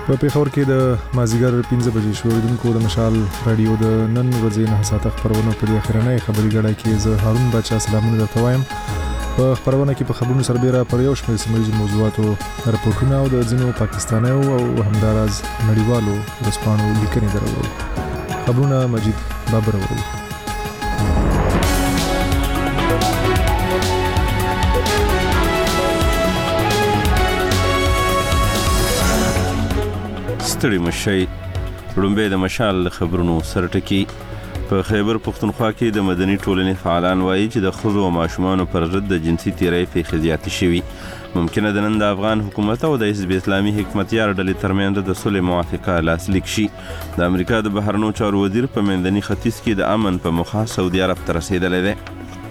په پېښور کې د مازیګر 15 بجې شوریدونکو د مشال رادیو د نن ورځې 9 ساعته خبرونه په اخرنۍ خبري غړای کې زه هارون بچا سلامونه درته وایم. په خبرونه کې په خبرونو سربېره پر یو شمېر سیمه موضوعاتو راپورټونه او د ځینو پاکستانیو او همداراز نړیوالو ورځپاڼو لیکنې درلودل. خبرونه مجید بابر ورو. ستړي مشي لومبه د مشال خبرونو سرټکی. په خیبر پختونخوا کې د مدني ټولنې فعالان وایي چې د ښځو او ماشومانو پر ضد د جنسي تیرۍ پیښې زیاتې شوي. ممکنه ده نن د افغان حکومت او د حزب اسلامي حکمتیار ډلې ترمنځ د صلح موافقه لاسلیک شي. د امریکا د بهرنیو چارو وزیر په منځني ختیځ کې د امن په موخه سعودي عرب ته رسېدلی دی.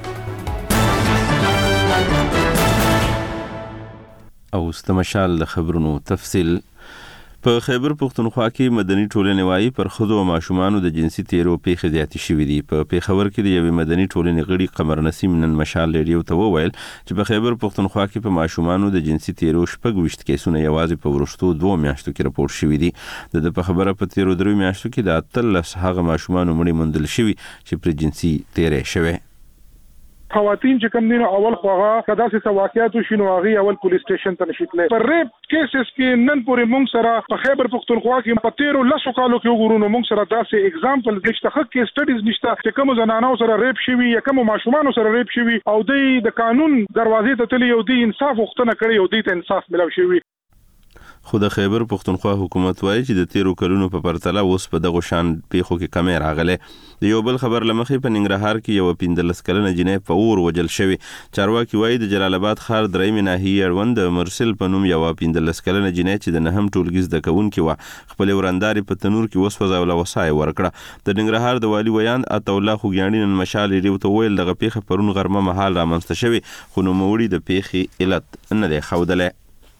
او د مشال د خبرونو تفصیل. په خیبر پختونخوا کې مدني ټولنې وایي پر ښځو او ماشومانو د جنسي تیرو پیښې زیاتې شوي دي. په پېښور کې د یوې مدني ټولنې غړي قمر نسیم نن مشال ریډیو ته وویل چې په خیبر پختونخوا کې په ماشومانو د جنسي تیرو 26 کیسونه یوازې په وروستو 2 میاشتو کې راپورټ شوي دي. د په خبره په تیرو 3 میاشتو کې د 13 هغه ماشومانو مړي موندل شوي چې پر جنسي تیرې شوي. خواتین چې کوم دین اول خوغه کدا سه واقعیت شنو هغه اول پولیس سټیشن ته نشیتله پر ریپ کیسز کې نن پورې مونږ سره په خیبر پختونخوا کې په 13 کالو کې وګورو مونږ سره داسې اگزامپل نشته کې سټډیز نشته چې کوم زنانو سره ریپ شوی یا کوم ماشومان سره ریپ شوی او د قانون دروازې ته تللی او د انصاف وختونه کړی او د انصاف ملو شوی. خو د خیبر پختونخوا حکومت وایي چې د 13 کلونو په پرتله اوس په دغه شان پیښو کې کمی راغله. د یو بل خبر لمخې په ننګرهار کې یو 15 کلنه جنۍ په اور وجل شوی. چارواکي وایي د جلال آباد ښار درېمې ناحیې اړوند د مرسل په نوم یو 15 کلنه جنۍ چې د نهم ټولګي زده کوونکې وه خپل ورندارې په تنور کې وسوځوله او وسای ورکړه. د ننګرهار د والي ویاند عطا الله خوګیاڼي نن مشال ریډیو ته ویل دغه پیښه پرون غرمه مهال رامنځته شوې خو نوموړي د پیښې علت نه دی ښودلی.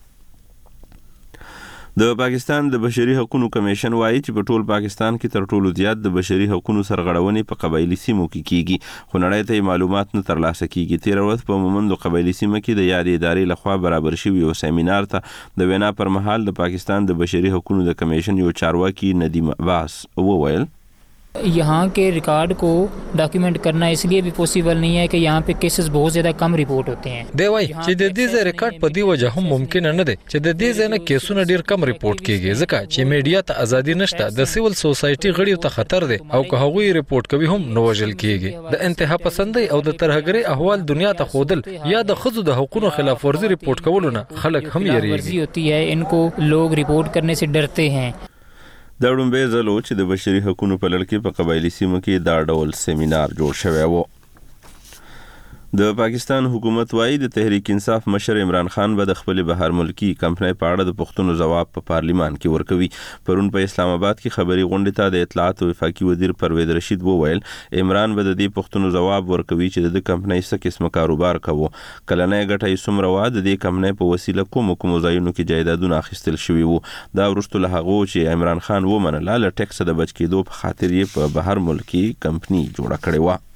د پاکستان د بشري حقوقو کمیشن وایي چې په ټول پاکستان کې تر ټولو زیات د بشري حقوقو سرغړونې په قبایلی سیمو کې کیږي خو نړۍ ته معلومات نه ترلاسه کیږي. تیر ورځ په مومند قبایلی سیمه کې د یادې ادارې لخوا برابر شوی یو سیمینار ته د وینا پر مهال د پاکستان د بشري حقوقو د کمیشن یو چارواکي ندیم عباس وویل यहाँ के रिकॉर्ड को डॉक्यूमेंट करना इसलिए भी पॉसिबल नहीं है कि यहाँ पे केसेस बहुत ज़्यादा कम रिपोर्ट होते हैं. देवाई چې د دې ځای ریکارډ په دی وجه هم ممکن نه دی چې د دې ځای نه کیسونه ډیر کم ریپورت کیږي ځکه چې میډیا ته ازادي نشته. د سیول سوسایټي غړیو ته خطر دی او که هغوی ریپورت کوي هم نو وژل کیږي. د انتها پسندۍ او د ترهګرۍ احوال دنیا ته خودل یا د ښځو د حقوقو خلاف ورزي ریپورت کولو نه خلک هم یریږي. होती है इनको लोग रिपोर्ट करने से डरते हैं. دا ډومبه ځلو چې د بشري حقوقو په لړ کې په قبایلی سیمو کې دا ډول سیمینار جوړ شوی و. د پاکستان حکومت وایي د تحریک انصاف مشر عمران خان به د خپل بهر ملکی کمپنۍ په اړه د پښتنو جواب په پارلیمان کې ورکوي. پرون په اسلام آباد کې خبري غونډې ته د اطلاعات او وفاقي وزیر پرویز رشید وویل عمران به د دې پښتنو جواب ورکوي چې د کمپنۍ څه قسمه کاروبار کوي کلنۍ ګټه یې څومره وه د دې کمپنۍ په وسیله کوم ځایونو کې جایدادونه اخیستل شوي وو. دا وروسته له هغو چې عمران خان ومنله له ټیکس د بچ کېدو په خاطر یې په بهر ملکی کمپنۍ جوړه کړې وه.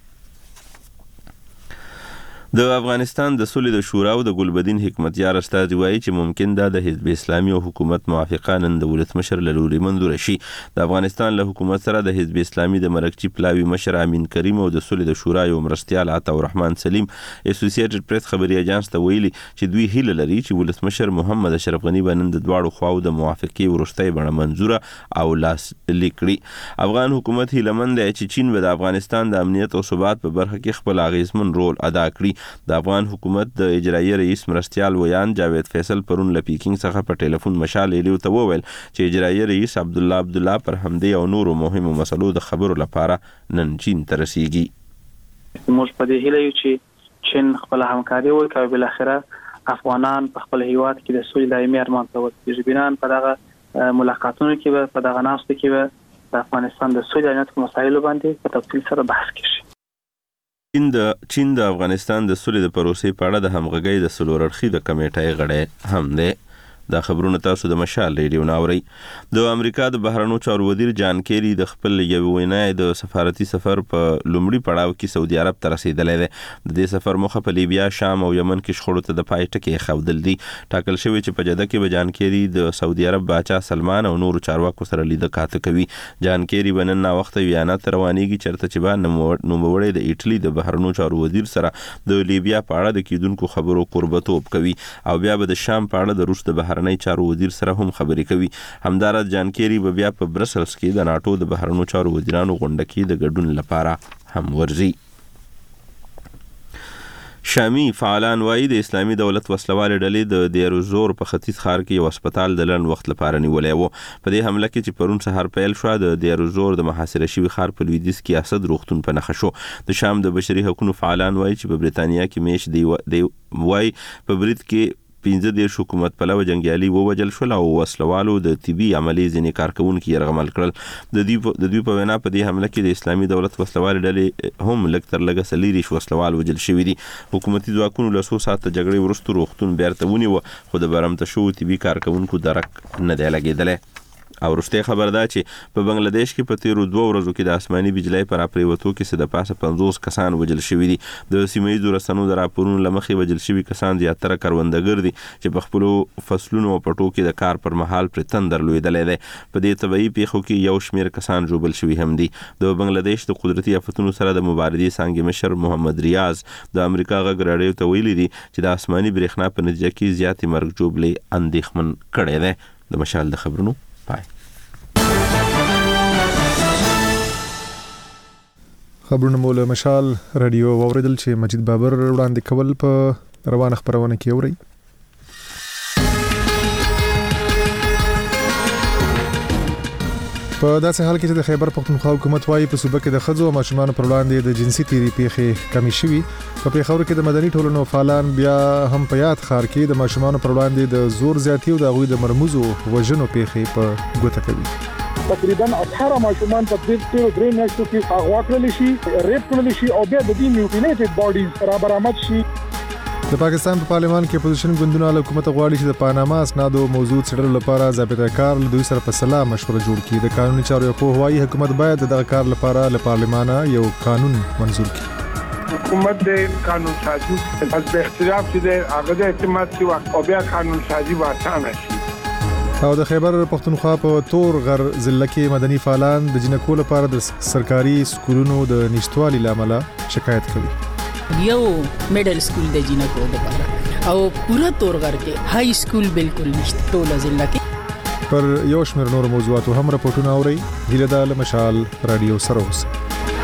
د افغانستان د صلح د شورا او د ګلبدین حکمتیار استازي وایي چې ممکن ده د حزب اسلامي او حکومت موافقه نن د ولسمشر له لوري منظور شي. د افغانستان له حکومت سره د حزب اسلامي د مرکزي پلاوي مشر امین کریم او د صلح د شورا یو مرستیال عطا الرحمن سلیم اسوسییټډ پریس خبري اژانس ته ویلي چې دوی هیله لري چې ولسمشر محمد اشرف غنی به نن د دواړو خواو د موافقې وروستۍ بڼه منظوره او لاسلیک کړي. افغان حکومت هیلهمند دی چې چین به د افغانستان د امنیت او ثبات په برخه کې خپل اغیزمن رول ادا کړي. د افغان حکومت د اجرایي رئیس مرستیال ویان جاوید فیصل پرون له پیکینګ څخه په ټلیفون مشال ریډیو ته وویل چې اجرایي رئیس عبدالله پر همدې او نورو مهمو مسلو د خبرو لپاره نن چین ته رسیږي. موږ په دې هیله یو چې چین خپل همکاري وکړي او بالاخره افغانان په خپل هیواد کې د سولې دایمي ارمان ته ورسیږي. بنان په دغه ملاقاتونو کې به په دغه ناستو کې به د افغانستان د سولې امنیت په مسایلو باندې په تفصیل سره بحث کیږي. چین د افغانستان د سولې د پروسې په اړه د همغږۍ د څلور اړخیزې کمیټې غړی هم دی. دا خبرونه تاسو د مشال ریډیو ناوري. د امریکا د بهرنیو چارو وزیر جان کیری د خپل یو وینای د سفارتي سفر په لومړي پړاو کې سعودي عرب ته رسیدلی دی. د دې سفر موخه په لیبیا، شام او یمن کې شخړو ته د پای ټکی خودل دي. ټاکل شوی چې په جده کې به جان کیری د سعودي عرب باچا سلمان او نورو چارواکو سره لیدل کاته کوي. جان کیری بنن نا وخت ویانا تر روانيږي چرته چې با نوموړی د ایټلی د بهرنیو چارو وزیر سره د لیبیا په اړه د کیدونکو خبرو قربتوب کوي او بیا به د شام په اړه د روس د بهرنی چارو وزیر سره هم خبرې کوي. همدارد جان کیری به بیا په برسلز کې د ناتو د بهرنیو چارو وزیرانو غونډه کې د ګډون لپاره هم ورځي. شامی فعالان وایي د اسلامي دولت وسلوال ډلې د دیروزور په ختیځ ښار کې یو هسپتال د لنډ وخت لپاره نیولی و. په دې حمله کې چې پرون سهار پیل شو د دیروزور د محاصره شوي ښار په لویدیځ کې اسد روغتون په نښه شو. د شام د بشري حقوقو فعالان وایي چې په بریتانیا کې میش دی وایي په برید کې 15 حکومت پلوه جنگیالي ووجل شول او وسلوالو د طبي عملي ځینې کارکونکو یرغمل کړل. د دوی په وینا په دې حمله کې د اسلامي دولت وسلوال ډلې هم لږ تر لږه سلیریش وسلوال وجل شوي دي. حکومتي ځواکونو له 100 ساعته جګړې وروسته روغتون بیرته ونیو خو د برمته شوو طبي کارکونکو درک نه دی لګېدلی. او وروستۍ خبر ده چې په بنگلاديش کې په تیرو 2 ورځو کې د آسماني بجلی پر اپریوتو کې د پاسه 50 کسان وجل شوي دي. د سیمه‌ییزو رسنیو د راپورونو له مخې وجل شوي کسان زیاتره کروندګر دي چې په خپلو فصلونو او پټو کې د کار پر مهال پر تندر لویدلی دی. په دې طبعي پیښو کې یو شمېر کسان ژوبل شوي هم دي. د بنگلاديش د قدرتي آفتونو سره د مبارزې څانګې مشر محمد ریاض د امریکا غږ راډیو ته ویلي دي چې د آسماني برېښنا په نتیجه کې زیاتې مرګ ژوبلې اندېښمن کړی دی. د مشال د خبرونو پای. خبرونه مو له مشال رادیو واوریدل چې مجید بابر وړاندې کول په روانه خبرونه کې اوري. په داسې حال کې چې د خیبر پختونخوا حکومت وايي په صوبه کې د ښځو او ماشومانو پر وړاندې د جنسي تیری پیښې کمی شوي. په پیښور کې د مدني ټولنو فعالان بیا هم په یاد ښار کې د ماشومانو پر وړاندې د زور زیاتی او د هغوی د مرموزو وژنو پیښې په ګوته کوي. تقریبا 18 ماشومان په دې 3 میاشتو کې اغوا کړل شي، ریپ کړل شي او بیا د دې میوټیلیټډ باډیز را برآمد شي. د پاکستان په پارلمان کې اپوزیشن ګوندونه له حکومت غواړي چې د پاناما اسنادو موضوع څېړلو لپاره ضابطه کار له دوی سره په سلا مشوره جوړ کړي. د قانوني چارو یو پوه وايي حکومت باید دغه کار لپاره له پارلمانه یو قانون منظور کړي. حکومت د قانون سازي از به اختلاف چې هغه د اعتماد کی وخت او بیا قانون سازي واسانه شي. او د خیبر پختونخوا په تور غر ضلع کې مدني فعالان د جنکو لپاره د سرکاري سکولونو د نشټوالي لامل شکایت کوي. یو میډل سکول د جنکو لپاره او پورا تور غر کې های سکول بالکل نشته ټول ضلع کې. پر یو شمېر نور موضوعاتو هم راپورټونه اوري. هیله ده له مشال رادیو سره اوسئ.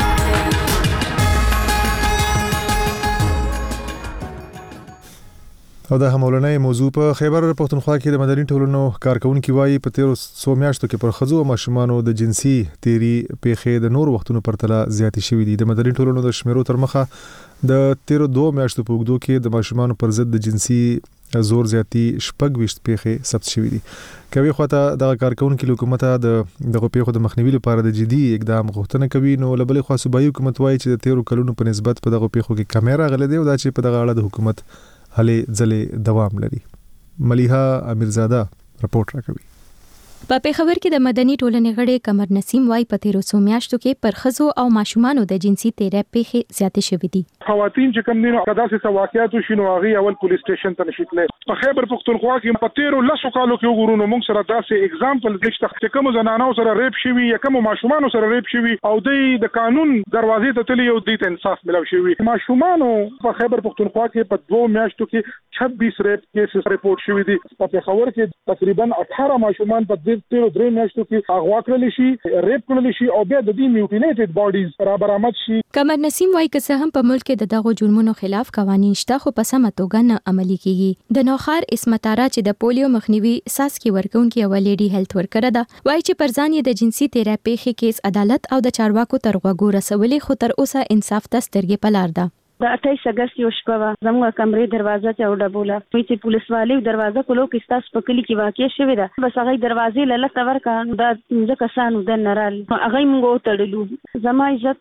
او د همولنې موضوع په خیبر پختونخوا کې د مدني ټولنو کارکونکو وايي په 1300 میاشتو کې پر ښځو او ماشومانو د جنسي تیری پیښې د نور وختونو پرتله زیاتې شوې دي. د مدني ټولنو د شمیرو تر مخه د 13 میاشتو په وګړو کې د ماشومانو پر ضد د جنسي زور زیاتی 26 پیښې ثبت شوې دي. کوي خواته د کارکونکو حکومت دغه پیښو د مخنیوي لپاره د جدي اقدام غوښتنه کوي. نو لبلې خوا صوبایي حکومت وايي چې د 13 کلونو په نسبت په دغه پیښو کې کیمرا غلې دی او دا چې په دغه اړه د حکومت هلې ځلې دوام لري. ملیحه امیرزاده رپورټ راکوي. په پیښور کې د مدني ټولنې غړي قمر نسیم وايي په 1300 میاشتو کې پر ښځو او ماشومانو د جنسي تیری پیښې زیاتې شوې دي. خواتین چې کوم دینو قداسه واقعیت شنو هغه اول پولیس سټیشن ته نشیتله. په خیبر پختونخوا کې په 13 کالو کې وګورونو موږ سره داسې اگزامپل دشته چې کوم زنانو سره ریپ شوی یا کوم ماشومانو سره ریپ شوی او د قانون دروازې ته تللی او د انصاف ملو شوی. ماشومانو په خیبر پختونخوا کې په 2 میاشتو کې 26 ریپ کیسز ریپورت شوی دي. په پیښور کې تقریبا 18 ماشومان په 3 میاشتو کې اغوا کړل شي، ریپ کړل شي او بیا د دې میوټیلیټډ باډیز را برآمد شي. قمر نسیم وايي که څه هم په ملک کې د دغو جرمونو خلاف قوانين شته خو په سمه توګه نه عملي کیږي. د نوخار اسمتاره چې د پولیو مخنیوي ساسکي ورکونکو یو لیډي هیلث ورکر ده وايي چې پر ځان یې د جنسي تیری پیښې کیس عدالت او د چارواکو تر غوږو رسولې خو تر اوسه انصاف ته سترګې په لار ده. د 28 اگست یو شپه زموږ کمرې دروازه ته وډبوله چې پولیس والی دروازه کولو کې تاسو په کلی کې واقع شوی ده. بس هغه دروازې لاله تور کان د ځکه سانو د نرال هغه موږ تړلو. زما عزت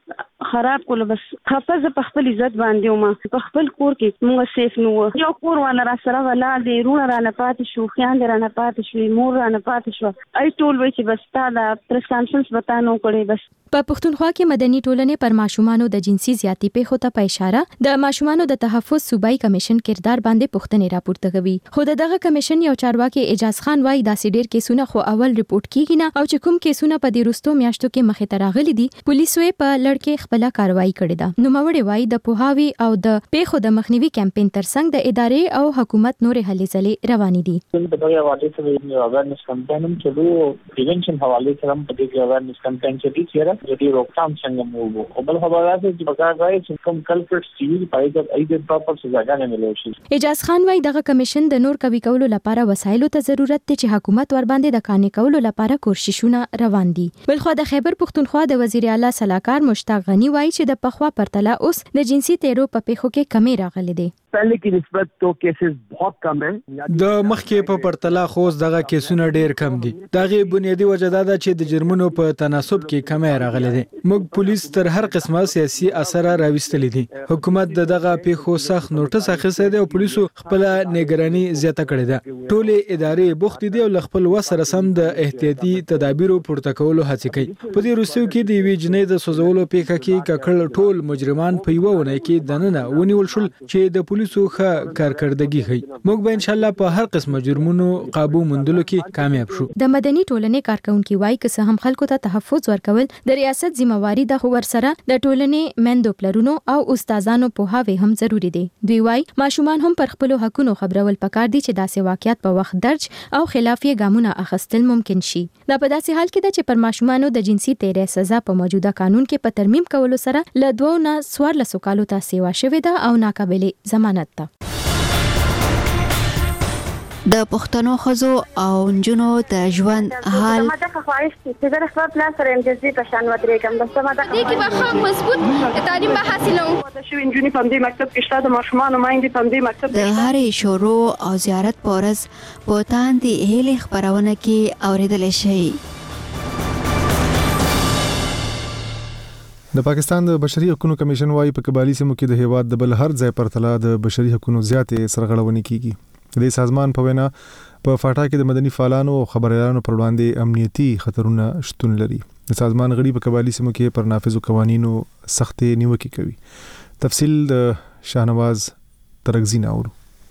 خراب کول. بس حافظ په خپل عزت باندې ومه په خپل کور کې موږ سیف نو یو کور ونه را سره ولا دی رونه را نه پاتې شو خیان را نه پاتې شو مور را نه پاتې شو ای ټول وای چې بس تا دا پرسکرپشنز وتانو کړي. بس په پښتونخوا کې مدني ټولنې پر ماشومانو د جنسي زیاتی پیښو ته په اشاره د ماشومانو د تحفظ صوبایي کمیشن کردار باندې پوښتنې راپورته کوي. خو دغه کمیشن یو چارواکي اعجاز خان وایي داسې ډېر کیسونه خو اول ریپورت کیږي نه او چې کوم کیسونه په دې وروستو میاشتو کې مخې ته راغلي دي پولیسو یې په لړ خپل کاروایی کړې ده. نو موري وایي د پوهاوی او د پیښو د مخنیوي کمپاین ترڅنګ د ادارې او حکومت نورې هلې ځلې روانې دي. د دغه حواله سره یو اویرنس کمپاین هم چلو پریونشن حواله سره هم په دې اویرنس کمپاین کې چې د روکثام څنګه مو او بل خبره ده چې بګار راځي چې کوم کلپټس چې پایګه ایډ پراپر سزاګانې ملي شي. اعجاز خان وایي دغه کمیشن د نور کوي کولو لپاره وسایلو ته ضرورت دی چې حکومت ور باندې د قانې کولو لپاره کوششونه روان دي. بلخو د خیبر پښتونخوا د وزیر اعلی صلاحکار مشتاق غنی وایي چې د پخوا پرتله اوس د جنسي تیرو په پیښو کې کمی راغلي دي. پہلے کی نسبت تو کیسز بہت کم ہیں. د مخکې په پرتله خو دغه کیسونه ډیر کم دي. دغه بنیادی وجه دا ده چې د جرمونو په تناسب کې کمی راغلي دي. موږ پولیس تر هر قسمه سیاسي اثر راوستل دي. حکومت دغه پیښو سخت نوټس اخیستی دی او پولیسو خپل نگرانی زیاته کړې ده. ټولې ادارې بوخت دي او خپل وسره سم د احتیاطي تدابیرو پورته کولو هڅه کوي. په دې وروستیو کې د وی جنې د سوزولو پیښه کې ککړ ټول مجرمان په یو ونه کې دننه ونیول شول چې د پولیسو ښه کارکردګي کوي. موږ به ان شاء الله په هر قسمه جرمونو قابو موندلو کې کامیاب شو. د مدني ټولنې کارکونکو وایي که هم خلکو ته تحفظ ورکول د ریاست ذمہواری د خو ورسره د ټولنې مندو پلرونو او استادانو په هاوی هم ضروری دي. دوی وایي ماشومان هم پر خپل حقونو خبرول پکار دي چې داسې واقعیت په وخت درج او خلافي ګامونه اخیستل ممکن شي. دا په داسې حال کې ده چې پر ماشومانو د جنسي تیرې سزا په موجوده قانون کې په ترمیم کولو سره له 2 نه 14 کالو ته سیوا شوې ده او ناقابل ضمانت ده. د پښتنو خزو او نجونو د ژوند حال ماته خواهش چې د خپل پلان سره امتیازي په شان ودرې کوم بس ماته دې کې به خام مضبوط تعلیم به حاصلو. د شو انجونی په دې مکتب کې شته د ماشومان مایندې په دې مکتب د هرې شروع او زیارت پورز پوتان دی هلي خبرونه کې اوریدل شي. د پاکستان د بشري حقوقو کمیشن وايي په قبایلی سیمو کې د هیواد د بل هر ځای پرتله د بشري حقوقو زیاتې سرغړونې کیږي. د سازمان په وینا په فاټا کې د مدني فعالانو او خبريالانو پر وړاندې امنیتي خطرونه شتون لري. د سازمان غړي په قبایلی سیمو کې پر نافذو قوانینو سختې نیوکې کوي. تفصیل د شاهنواز ترغزی ناورو.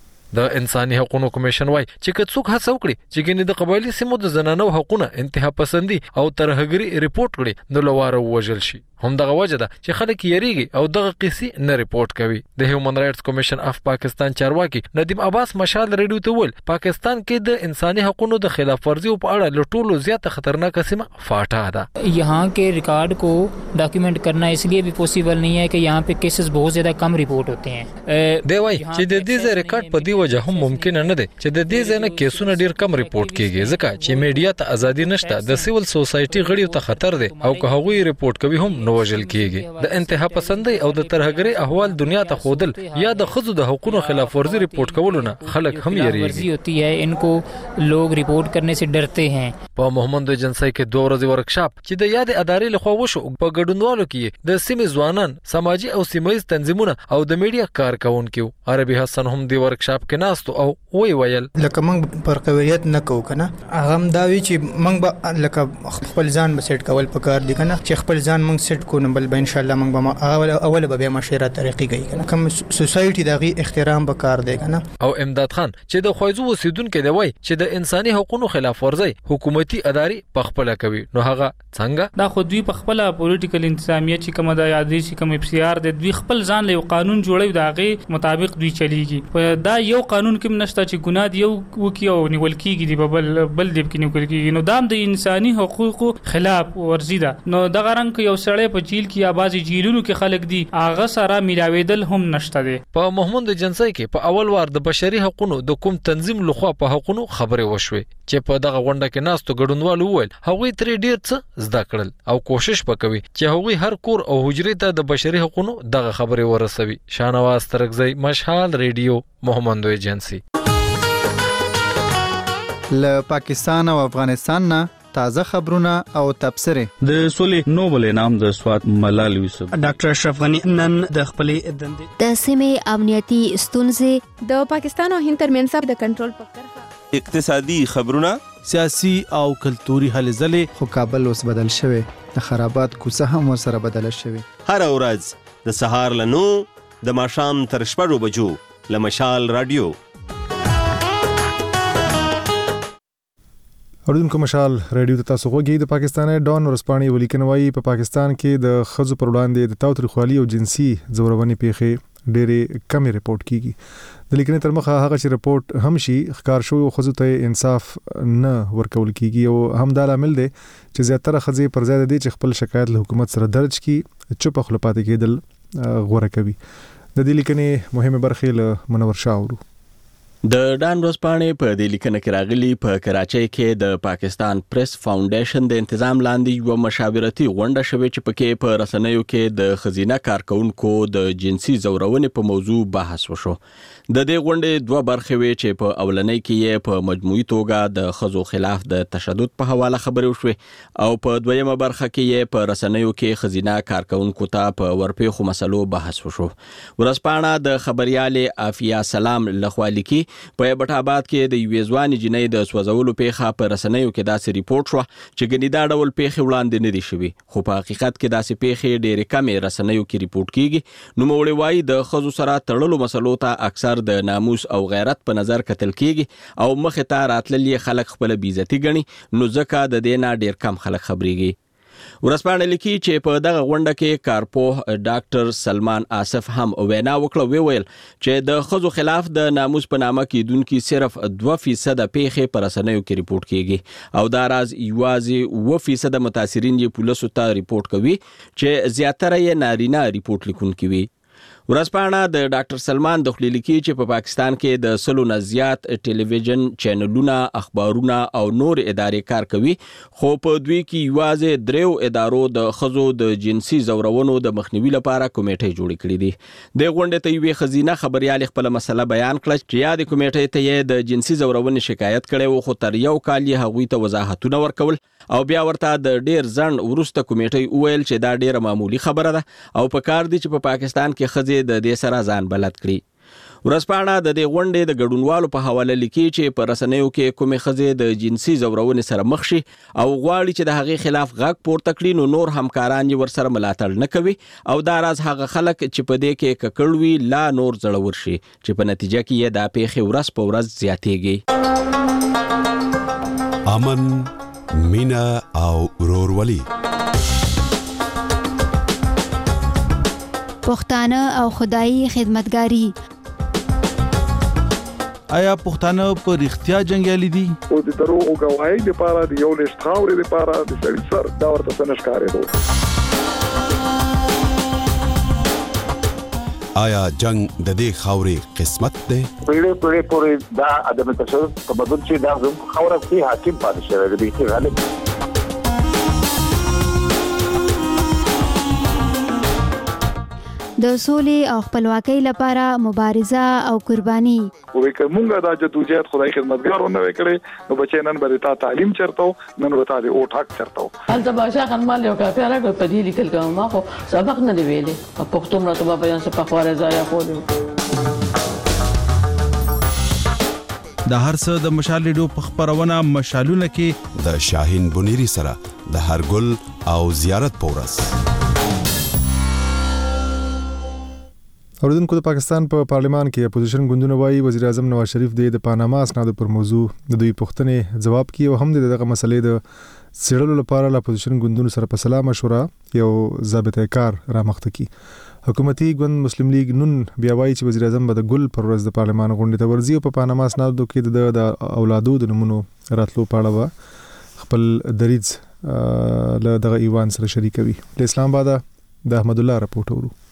د انساني حقوقو کمیشن وای چې کڅوک هڅه وکړي چې ګنې د قبایلی سیمو د زنانو حقوقونه انتها پسندي او ترهګري ریپورت کړي نو لواره وژل شي. هم دغه وجه ده چې خلک یریږي او دغه قصې نه ریپورت کوي. د هیومن رائټس کمیشن اف پاکستان چارواکي ندیم عباس مشال ریډیو ته ول پاکستان کې د انساني حقوقو د خلاف ورزیو په اړه لټولو زیاته خطرناک سیمه فاټا ده. यहाँ के रिकॉर्ड को डॉक्यूमेंट करना इसलिए भी पॉसिबल नहीं है कि यहाँ पे केसेस बहुत ज़्यादा कम रिपोर्ट होते हैं. دی وای چې د دې ځای ریکارډ په دی وجه هم ممکن نه دی چې د دې ځای نه کیسونه ډیر کم ریپورت کیږي ځکه چې میډیا ته ازادي نشته. د سیول سوسایټي غړیو ته خطر دی او که هغوی ریپورټ کوي هم نو وژل کیږي. د انتها پسندۍ او د ترهګرۍ احوال دنیا ته خودل یا د خزو د حقوقو خلاف ورزي ریپورت کولونه خلک هم یریږي. होती है इनको लोग रिपोर्ट करने से डरते हैं. په محمد جنسي کې 2 ورځې ورکشاپ چې د یاد ادارې لخوا وشو په ګډونوالو کې د سیمې ځوانان سماجی او سیمایي تنظیمونه او د میډیا کارکونکو عربي حسن هم د ورکشاپ کې ناستو او ویل لکه موږ پر قوریت نه کوو کنه هغه هم دا وی چې موږ به لکه خپل ځان به سیټ کول پکار دي کنه چې خپل ځان موږ سیټ کو نه بل به ان شاء الله موږ به اول به مشوره طریقې کوي کنه کوم سوسایټي دغه احترام پکار دی کنه. او امداد خان چې د خوایزو وسیدونکو دی وای چې د انساني حقوقو خلاف ورزي حکومتي ادارې پخپل کوي نو هغه څنګه دا خو دوی پخپل پولیټیکل انتظامیه چې کومه د یادې چې کوم اف سی آر د دوی خپل ځان له قانون جوړوي داغه مطابق دوی چلیږي. دا یو قانون کې نشته چې ګناه دی یو وکي او نیول کیږي دی بل دی کې نیول کیږي نو دام د انساني حقوقو خلاف ورزي ده. نو دغه رنګ یو سړی په جیل کې یا بازي جیلونو کې خلک دي هغه سره ملاویدل هم نشته دی. په محمد جنسي کې په اول وار د بشري حقوقو د کوم تنظیم لخوا په حقوقو خبرې وشوي چې په دغه غونډه کې ناستو ګډونوالو وویل هغوی ترې ډیر څه زده کړل او کوشش وکوي چې هغوی هر کور او حجرې ته د بشري حقوقو دغه خبرې ورسوي. شاهنواز ترغزی مشال ریډیو محمد جنسي. له پاکستان او افغانستان نه تازه خبرونه او تبصره. د سولې نوبل انعام د سوات ملال یوسف، ډاکټر اشرف غنی نن د خپلې دندې د سیمې امنیتي ستونزې، د پاکستان او هند ترمنځ د کنټرول په کرښه، اقتصادي خبرونه، سیاسي او کلتوري هلې ځلې. خو کابل اوس بدل شوی، د خرابات کوڅه هم ورسره بدله شوی. هر ورځ د سهار له 9 د ماښام تر 6 بجو له مشال رادیو. اوریدونکو مشال رادیو ته تاسو غوږی. د پاکستان ډان ورسپانې ولیکنوي په پاکستان کې د خزو پر وړاندې د تاوتریخوالي او جنسي زورونې پیښې ډېرې کم ریپورت کیږي. د لیکنې تر مخه هغه چې ریپورت هم شي ښکار شوی خزو ته انصاف نه ورکول کیږي او هم دا عامل دی چې زیاتره خزې پر ځای د چې خپل شکایت له حکومت سره درج کړي چوپ خپل پاتې کېدل غوړه کوي. د دې لیکنې مهمه برخه له منور شاورو. د ډان ورځپاڼې په دې لیکنه کې راغلي په کراچۍ کې د پاکستان پریس فاونډیشن د تنظیم لاندې یو مشاورتي غونډه شوې چې پکې په رسنیو کې د خزینه کارکونکو د جنسي زورونې په موضوع بحث وشو. د دې غونډې دوه برخې وې چې په اولنۍ کې یې په مجموعي توګه د خزو خلاف د تشدد په حواله خبرې وشوې او په دویمه برخه کې یې په رسنیو کې خزینه کارکونکو ته په ورپېښو مسلو بحث وشو. ورځپاڼه د خبريالې عافیه سلام لخوا لیکي په بټ آباد کې د یوې ځوانې جنۍ د سوځولو پیښه په رسنیو کې داسې ریپورت شو چې ګنې دا ډول پیښې وړاندې نه دي شوي، خو په حقیقت کې داسې پیښې ډېرې کمې رسنیو کې ریپورت کیږي. نوموړي وایي د ښځو سره تړلو مسلو ته اکثر د ناموس او غیرت په نظر کتل کیږي او مخې ته راتللي خلک خپل بیزتی ګڼي، نو ځکه د دې نه ډېر کم خلک خبرېږي. ورځپاڼه لیکي چې په دغه غونډه کې کارپوه ډاکټر سلمان آصف هم وینا وکړه. ویل چې د خزو خلاف د ناموس په نامه کېدونکي صرف 2% پیښې پر رسنیو کې ریپورت کیږي او دا راز یوازې 2% متاثرین یې پولیسو ته ریپورت کوي چې زیاتره یې نارینه ریپورت لیکونکي وي. ورځپاڼه د ډاکټر سلمان د خپل لیکي چې په پاکستان کې د 100 نه زیات ټلویزیون چینلونه، اخبارونه او نور ادارې کار کوي، خو په دوی کې یوازې 3 ادارو د خزو د جنسي زورونو د مخنیوي لپاره کمیټې جوړې کړې دي. د غونډې ته یوې خزینه خبريال خپل مسله بیان کړه چې یاد کمیټې ته یې د جنسي زورونې شکایت کړي و، خو تر یو کال یې هغوی ته وضاحتونه ورکول او بیا ورته د ډیر ځنډ وروسته کمیټې وویل چې دا ډیره معمولی خبره ده او په کار دي چې په پاکستان کې خزې د دې سره ځان بلد کړي. ورځپاڼه د دې غونډې د ګډونوالو په حواله لیکي چې په رسنیو کې کومې خزې د جنسي زورونې سره مخ شي او غواړي چې د هغې خلاف غږ پورته کړي، نو نور همکاران یې ورسره ملاتړ نه کوي او دا راز هغه خلک چې په دې کې ککړ وي لا نور زړور شي چې په نتیجه کې یې دا پیښې ورځ په ورځ زیاتېږي. امن، مینا او ورورولي، پښتانه او خدایي خدمتګاری. آیا پښتانه په رښتیا جنگیالي دي؟ او د دروغ غواړي د پاره د یو لښت خاورې د پاره د سړي سر دا ورته څنګه ښکارېدو. آیا جنگ د دې خاورې قسمت دی؟ پیړې پورې دا عدم تشدد په بدل چې دا زموږ خاوره کې حاکم پاتې شوی دی چې غالب. د سولې او خپلواکۍ لپاره مبارزه او قرباني. وې کومه دا جدوجہد خدای خدمتګارو نه وکړي نو بچی نن به تا تعلیم چرته نن به تا د او ټاک چرته الته باشا خنمال یو کافي راغ په دې لیکل کوم ما خو سبق نه دی ویلې په پښتو مرته په بیان څخه په خواره ځای خو د هر څه د مشال ریډیو په خبرونه مشالونه کې د شاهین بنيري سره د هرګل او زیارت پورس. اوریدونکو د پاکستان په پارلیمان کې اپوزیشن ګوندونه وایي وزیر اعظم نواز شریف د پاناما اسنادو پر موضوع د دوی پوښتنې جواب کړي او هم دغه مسلې د څېړلو لپاره له اپوزیشن ګوندونو سره په سلا مشوره یو ضابطه کار رامخته کړي. حکومتي ګوند مسلم لیگ نن بیا وایي چې وزیر اعظم به د ګل پر ورځ د پارلیمان غونډې ته ورځي او په پاناما اسنادو کې د اولادو د نمونو راتلو په اړه خپل دریځ له دغه ایوان سره شریکوي. د اسلام آباد د احمد الله راپورټ ورو.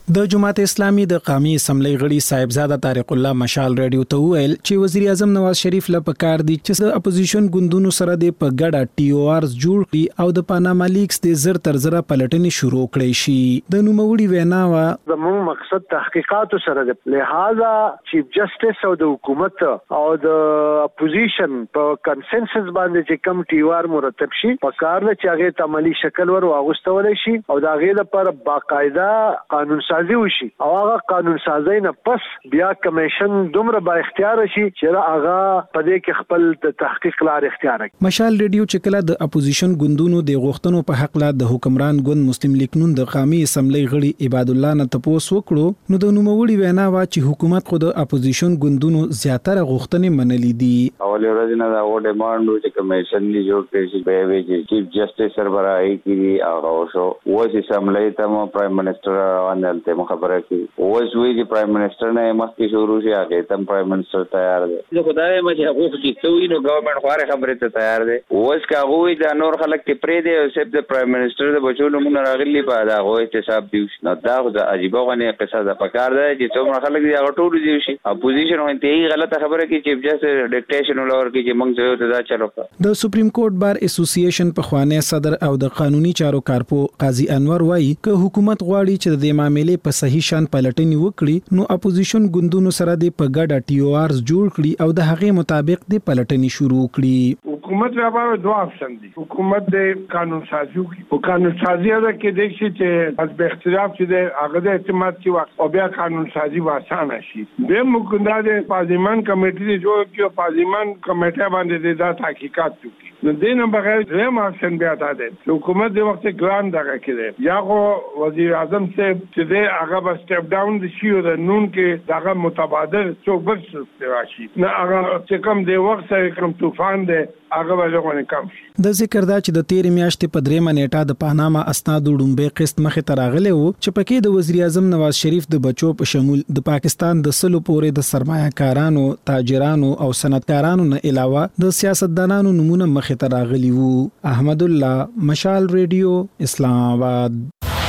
د جماعت اسلامي د قومي اسمبلی غړي صاحبزاده طارق الله مشال رادیو ته ویل چې وزیر اعظم نواز شریف له پکار دي چې د اپوزیشن ګوندونو سره د پګړه ټي او آرز جوړ کړي او د پاناما لیکس د زر تر زره پلټنې شروع کړي شي. د نوموړي وینا وا زموږ مقصد تحقیقات سره د لہذا چیف جسټس او د حکومت او د اپوزیشن په کنسنسس باندې چې کم ټي او آر مرتب شي پکار نه چې هغه عملی شکل ور واغستول شي او دا غي لپاره باقاعده قانون سازي وشي او هغه قانون سازي نه پس بیا کمیشن دومره با اختیار شي چې هغه په دې کې خپل د تحقیق لار اختیار کړي. مشال ریډیو چې کله د اپوزیشن ګوندونو د غوښتنو په حق لا د حکمران ګوند مسلم لیگ نون د قومي اسمبلی غړي عباد الله نه تاسو وکړو نو د نوموړي وینا وا چې حکومت خو د اپوزیشن ګوندونو زیاتره غوښتنې منلې دي. اول ورځ نه دا و ډیماند چې کمیشن دی جوړ کړي چې به وی چیف جسټس سربراهي کړي او شو وځي اسمبلی ته پرایم منسٹر باندې ته خبره کی اوس وی چې پرایم منسٹر نه مخکې شروع شي هغه تم پرایم منسٹر تیار دی. زه خدای مې حقوق چې توي نو ګورنمنت خواره خبره ته تیار دی. اوس کا وی دا نور خلک ته پرې دی او سب د پرایم منسٹر د بچو نمونه راغلي په دا غوې احتساب دی نو دا د عجیب غنی قصه د پکار دی چې څومره خلک دی هغه ټول دی شي اپوزیشن وایي ته غلطه خبره کی چیف جسټس ډیکټیشن ولور کی چې موږ ته دا چلو. د سپریم کورټ بار اسوسییشن په خوانه صدر او د قانوني چارو کارپو قاضي انور وایي ک حکومت غواړي چې د معاملې په صحیح شان پلټنې وکړي نو اپوزیشن ګوندونو سره د پګړه ټي او آرز جوړ کړي او د هغې مطابق د پلټنې شروع کړي. حکومت لپاره دوه اپشن دي. حکومت د قانون سازي او قانون سازي دا کې د شي چې از به اختلاف چې د هغه د اعتماد کې وخت او بیا قانون سازي واسانه شي. د مقنده د پارلیمان کمیټې جوړ کړي او پارلیمان کمیټه باندې د تحقیقات وکړي. نو دینه بغیر زم اپشن بیا تا ده حکومت د وخت ګران دغه کړي یا خو وزیر اعظم صاحب چې د هغه به سټپ ډاون د شي او د نون کې دغه متبادل څو بل څه راشي نه هغه چې کوم د وخت سره کوم طوفان ده هغه به ژوند کم شي. د ذکر دا چې د 13 میاشتې په 3 نیټه د پاناما اسنادو ډومبه قسط مخه تراغله وو چې پکې د وزیر اعظم نواز شریف د بچو په شمول د پاکستان د سلو پورې د سرمایه‌کارانو تاجرانو او صنعتکارانو نه علاوه د سیاستدانانو نمونه مخه تراغلی وو. احمد الله مشال ریډیو اسلام آباد.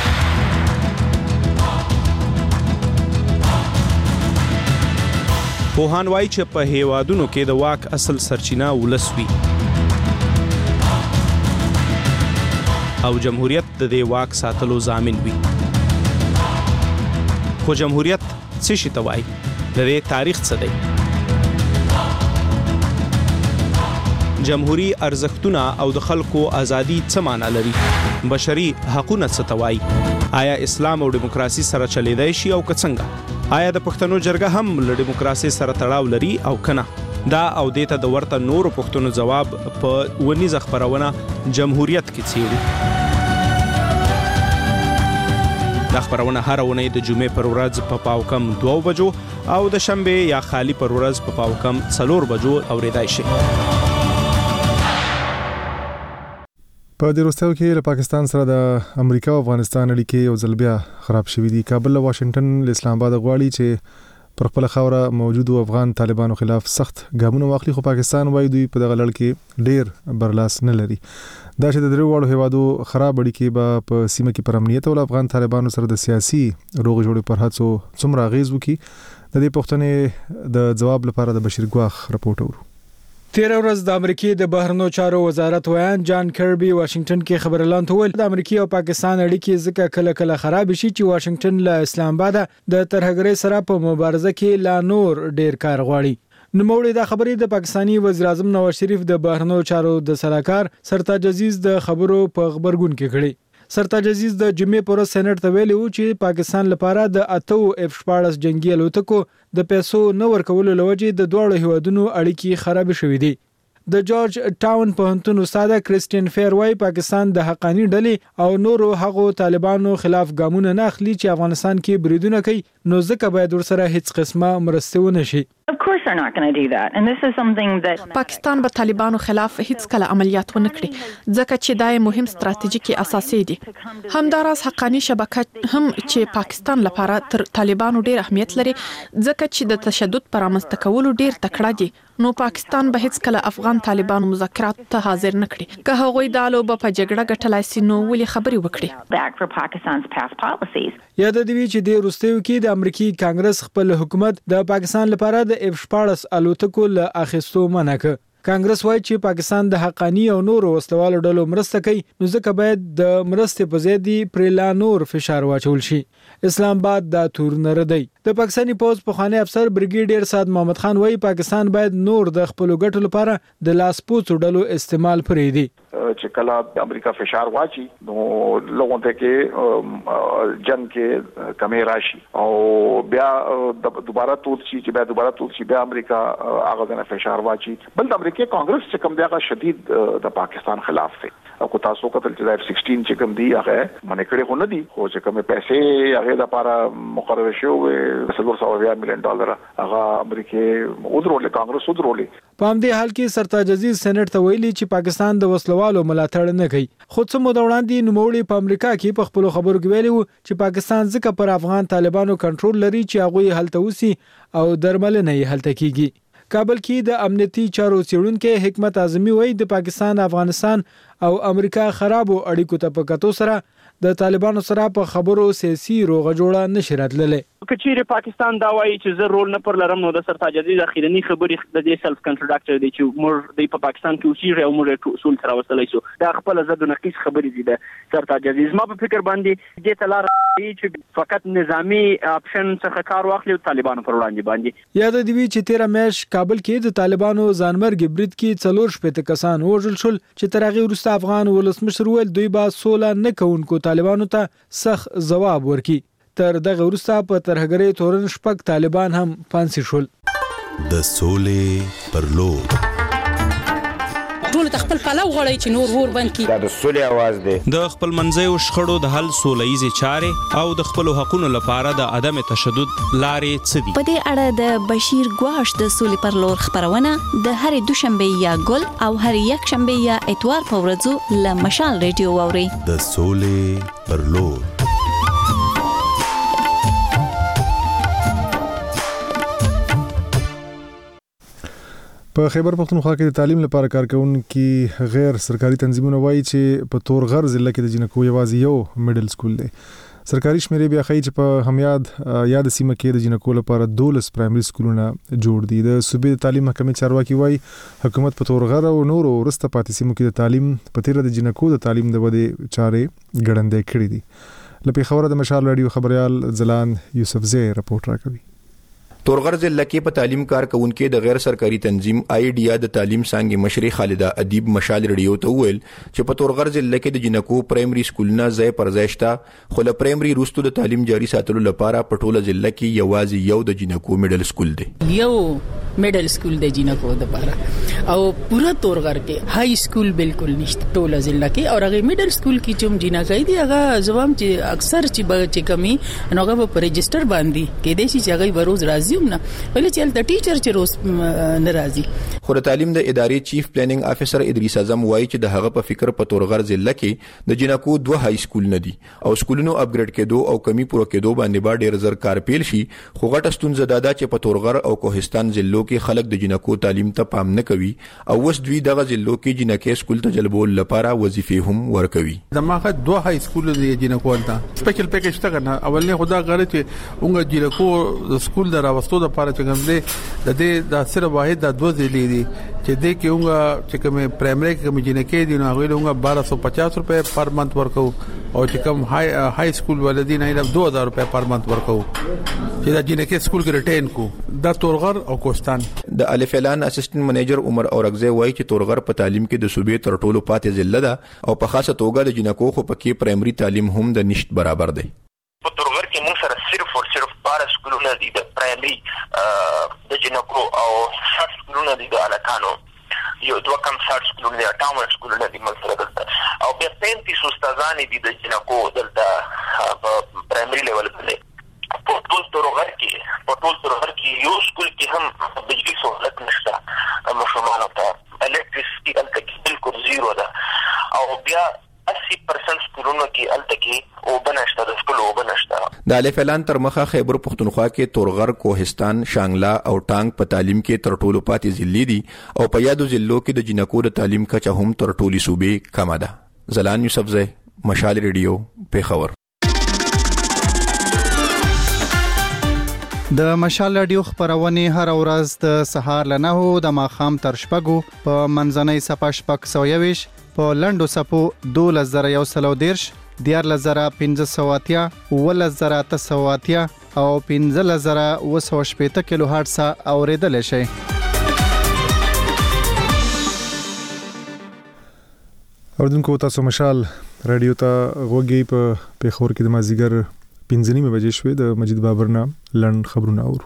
پوهان وایي چې په هیوادونو کې د واک اصل سرچینه ولس وي او جمهوریت د دې واک ساتلو ضامن وي. خو جمهوریت څه شي ته وایي؟ د دې تاریخ څه دی؟ جمهوری ارزښتونه او د خلکو ازادي څه معنی لري؟ بشري حقوقونه څه ته وایي؟ آیا اسلام او دیموکراسي سره چلیدای شي او که څنګه؟ آیا د پښتنو جرګه هم له دیموکراسي سره تړاو لري او کنه؟ دا او دیته د ورته نورو پښتنو جواب په ونیزه خبرونه جمهوریت کې څیړي. دا خبرونه هر ونې د جمعې پر ورځ په پاوکم 2 بجو او د شنبه یا خالی پر ورځ په پاوکم 4 بجو اوریدای شي. په دې وروستیو کې له پاکستان سره د امریکا او افغانستان اړیکې یو ځل بیا خراب شوې دي. کابل له واشنگټن له اسلام آباد غواړي چې پر خپل خاوره موجودو افغان طالبانو خلاف سخت ګامونه واخلي خو پاکستان وایي دوی په دغه لړ کې ډیر برلاس نه لري. دا چې د درې واړو هیوادو خراب اړیکې به په سیمه کې پر امنیت او افغان طالبانو سره د سیاسي روغ جوړې پر هڅو څومره اغیز وکړي د دې پوښتنې د جواب لپاره د بشیر ګواخ رپورټ ورو. 13 ورځ د امریکای د بهرنیو چارو وزارت ویان جان کربي واشنگټن کې خبر اعلان وکړ د امریکای او پاکستان اړیکې ځکه کله کله خراب شي چې واشنگټن له اسلام آباد د ترهګرۍ سره په مبارزه کې لا نور ډیر کار غواړي. نوموړي دا خبرې د پاکستانی وزیر اعظم نواز شریف د بهرنیو چارو د سلاکار سرتاج عزیز د خبرو په خبرګون کې کړي. سرتاج عزیز د جمعې پر سېنات ته ویلي و چې پاکستان لپاره د F-14 جنگي الوتکو د پیسو نه ورکولو لوجې د دوه هیوادونو اړیکې خراب شوې دي. د جورج ټاون پوهنتون استاد کریسټین فیر وايي پاکستان د حقانی ډلې او نورو هغو طالبانو خلاف ګامونه نه اخلي چې افغانستان کې بریدونه کوي نو ځکه باید ورسره هیڅ قسمه مرسته ونه شي. پاکستان به طالبانو خلاف هیڅ کله عملیات ونه کړي ځکه چې دا مهم ستراتیژیکي اساسي دي. همداراز حقانی شبکه هم چې پاکستان لپاره تر طالبانو ډیر اهمیت لري ځکه چې د تشدد پر رامنځته کولو ډیر تکړه دي. نو پاکستان به هیڅ کله افغان طالبانو مذاکرات ته حاضر نه کړي. که هغوی د لوبه په جګړه ګټلای سي نو ولې خبرې وکړي. یاد دی چې د روسیې کې د امریکای کانګرس خپل حکومت د پاکستان لپاره د F-14 الوتکو له اخیستو منع کړ. کانګرس وایي چې پاکستان د حقانی او نورو وسلوالو ډلو مرسته کوي نو ځکه باید د مرستې په ځای دی پر لا نور فشار واچول شي. اسلام آباد دا تور نه ردی. د پاکستاني پوز پخوانی افسر بریګیډیر سعد محمد خان وایي پاکستان باید نور د خپل ګټو لپاره د لاسپوڅو ډلو استعمال پرې دی. چې کله امریکا فشار واچي نو لوګو ته کې جنگ کې کمی راشي او بیا دوباره توت شي بیا امریکا هغه نه فشار واچي. بل د امریکای کانګرس چې کوم دیغه شدید د پاکستان خلاف دی او کو تاسو کتل چې F-16 چې کوم دی هغه منې کړي خو نه دي خو چې کوم پیسې هغه د لپاره مقرره شوی $400 مليون هغه امریکای ودرولې کانګرس ودرولې. په همدې حال کې سرتاج عزیز سېنات ته ویلي چې پاکستان د وسلوالو ملاتړ نه کوي. خو څه مو د وړاندې نوموړي په امریکا کې په خپل خبرو کې ویلي وو چې پاکستان ځکه پر افغان طالبانو کنټرول لري چې هغه هلته وسی او درملنه یې هلته کیږي. کابل کې د امنیتي چارو څېړونکو حکمت اعظمي وایي د پاکستان افغانستان او امریکا خرابو اړیکو ته په کتو سره د طالبانو سره په خبرو سیاسي روغه جوړه نشي راتللی. کچېره پاکستان دا وایي چې زه رول نه پر لرم نو د سرتاج عزیز اخیرنی خبرې د دې سلف کنټراډکټر دی چې موږ د پاکستان کې اوسېږو او موږ اصول سره وصلای شو. دا خپل زده نقیص خبرې دي د سرتاج عزیز. ما په فکر باندې دې تلار چې فقط نظامی اپشن څخه کار واخلي او طالبانو پر وړاندې باندې. یاد دی چې 13 میش کابل کې د طالبانو ځانمرګ برید کې 4 کسان وژل شول چې تر هغه وروسته افغان ولسمشر ویل دوی با سوله نه کوونکو طالبانو ته سخت جواب ورکړي. تر دغه وروسته په ترهګرۍ تورن شپږ طالبان هم فانسي شول. د سولې پر لور ټول خپل پلو غړی چې نور ور بند کی. دا د سولې आवाज دی. د خپل منځیو شخړو د حل سولهیزې چارې او د خپل حقوقو لپاره د عدم تشدد لارې څه دي. په دې اړه د بشیر ګواش د سولې پر لور خبرونه د هرې دوشنبه یا ګل او هرې یک شنبه یا اتوار په ورځو له مشال ریډیو واوري. د سولې پر لور. په خیبر پختونخوا کې د تعلیم لپاره کارکونکي غیر سرکاري تنظیمونه وایي چې په تورغر ضلع کې د جنکو یوازې یو میډل سکول دی. سرکاري شمیرې بیا ښیي چې په همیاد یاد سیمه کې د جنکو لپاره 12 پرایمري سکولونه جوړ دي. د صوبې تعلیم محکمې چارواکي وایي حکومت په تورغر او نورو ورسته پاتې سیمو کې د تعلیم په تیر د جنکو د تعلیم د ودې چارې ګړندې کړې دي. لپاره خبره د مشال رادیو خبريال زلان یوسفزی رپورټ راکوي. تورغر ضلع کې په تعلیم کارکونکو د غیر سرکاري تنظیم آیډیا د تعلیم څنګه مشري خالده ادیب مشال ریډیو ته ویل چې په تورغر ضلع کې د جنکو پرایمري سکولونه ځای پر ځای شته خو له پرایمري روستو د تعلیم جاري ساتلو لپاره په ټوله ضلع کې یوازې یو د جنکو میډل سکول دی. یو میډل سکول د جنکو لپاره او پورا تورغر کې های سکول بالکل نشته ټوله ضلع کې او هغه میډل سکول کې چې جنکای دی هغه زوام چې اکثر چې کمی نوغه په رجستر باندې کې دي چې هغه بروز راځي نه ولې چې د ټیچر چې روز ناراضي. خو د تعلیم د ادارې چیف پلانینګ افیسر ادریس اعظم وایي چې د هغه په فکر په تورغر ضلع کې د جنکو 2 های سکول نه دي او سکولونو اپګریډ کېدو او کمی پوره کېدو باندې با ډېر زر کار پیل شي. خو غټه ستونزه دا چې په تورغر او کوهستان ضلعو کې خلک د جنکو تعلیم ته پام نه کوي او وس دوی دغه ضلعو کې جنکې سکول ته جلبول لپاره وظیفې هم ورکوي. دماغه 2 های سکول دی جنکو ته سپیشل پیکیج ته کنه اولنه خدا غره چې اونګه جنکو سکول دراوستو د پاره چې کوم دی د دې د سره واحد د 2 ضلع دي چې دې کې اونګه چې کوم پرایمري کې جنکې دي نو هغه اونګه $1250 پر منث ورکو او چې کوم های سکول ولدي نه $2000 پر منث ورکو چې دا جنکې سکول کې ریټین کو. دا تورغر او کوستان د الف اعلان اسسټنټ منیجر عمر اورغزی وایي چې تورغر په تعلیم کې د صوبې تر ټولو پاتې ضلع ده او په خاصه توګه د جنکو خو پکې پرایمري تعلیم هم د نشټ برابر دی. په تورغر کې موږ سره صرف 12 سکولونه دي د پرایمري د جنکو او 60 سکولونه دي د الکانو یو 2 کم 60 سکولونه دي 58 سکولونه دي موږ سره دلته او بیا 35 استادان دي د جنکو دلته په پرایمري لیول باندې. په ټول تورغر کې یو سکول کې هم د الف اعلان تر مخه خیبر پختونخوا کې تورغر، کوهستان، شانګلا او ټانګ په تعلیم کې تر ټولو پاتې ضلع دي او په یادو ضلعو کې د جنکو د تعلیم کچه هم تر ټولي صوبې کمه ده. زلان یوسفزی، مشال ریډیو، پیښور. د مشال رادیو خبرونه هر ورځ د سهار له 9 د ماخام تر شپږو په منځنۍ صفه شپږ 120 په لندو صفو 2110 14580 11880 او 15980 کیلو هرتز اوریدل شي. اوردونکو تاسو مشال رادیو ته غوږی په پیښور کې د مازیګر 5:30 بجې شوې د مجید بابرنا لند خبرونه اورو.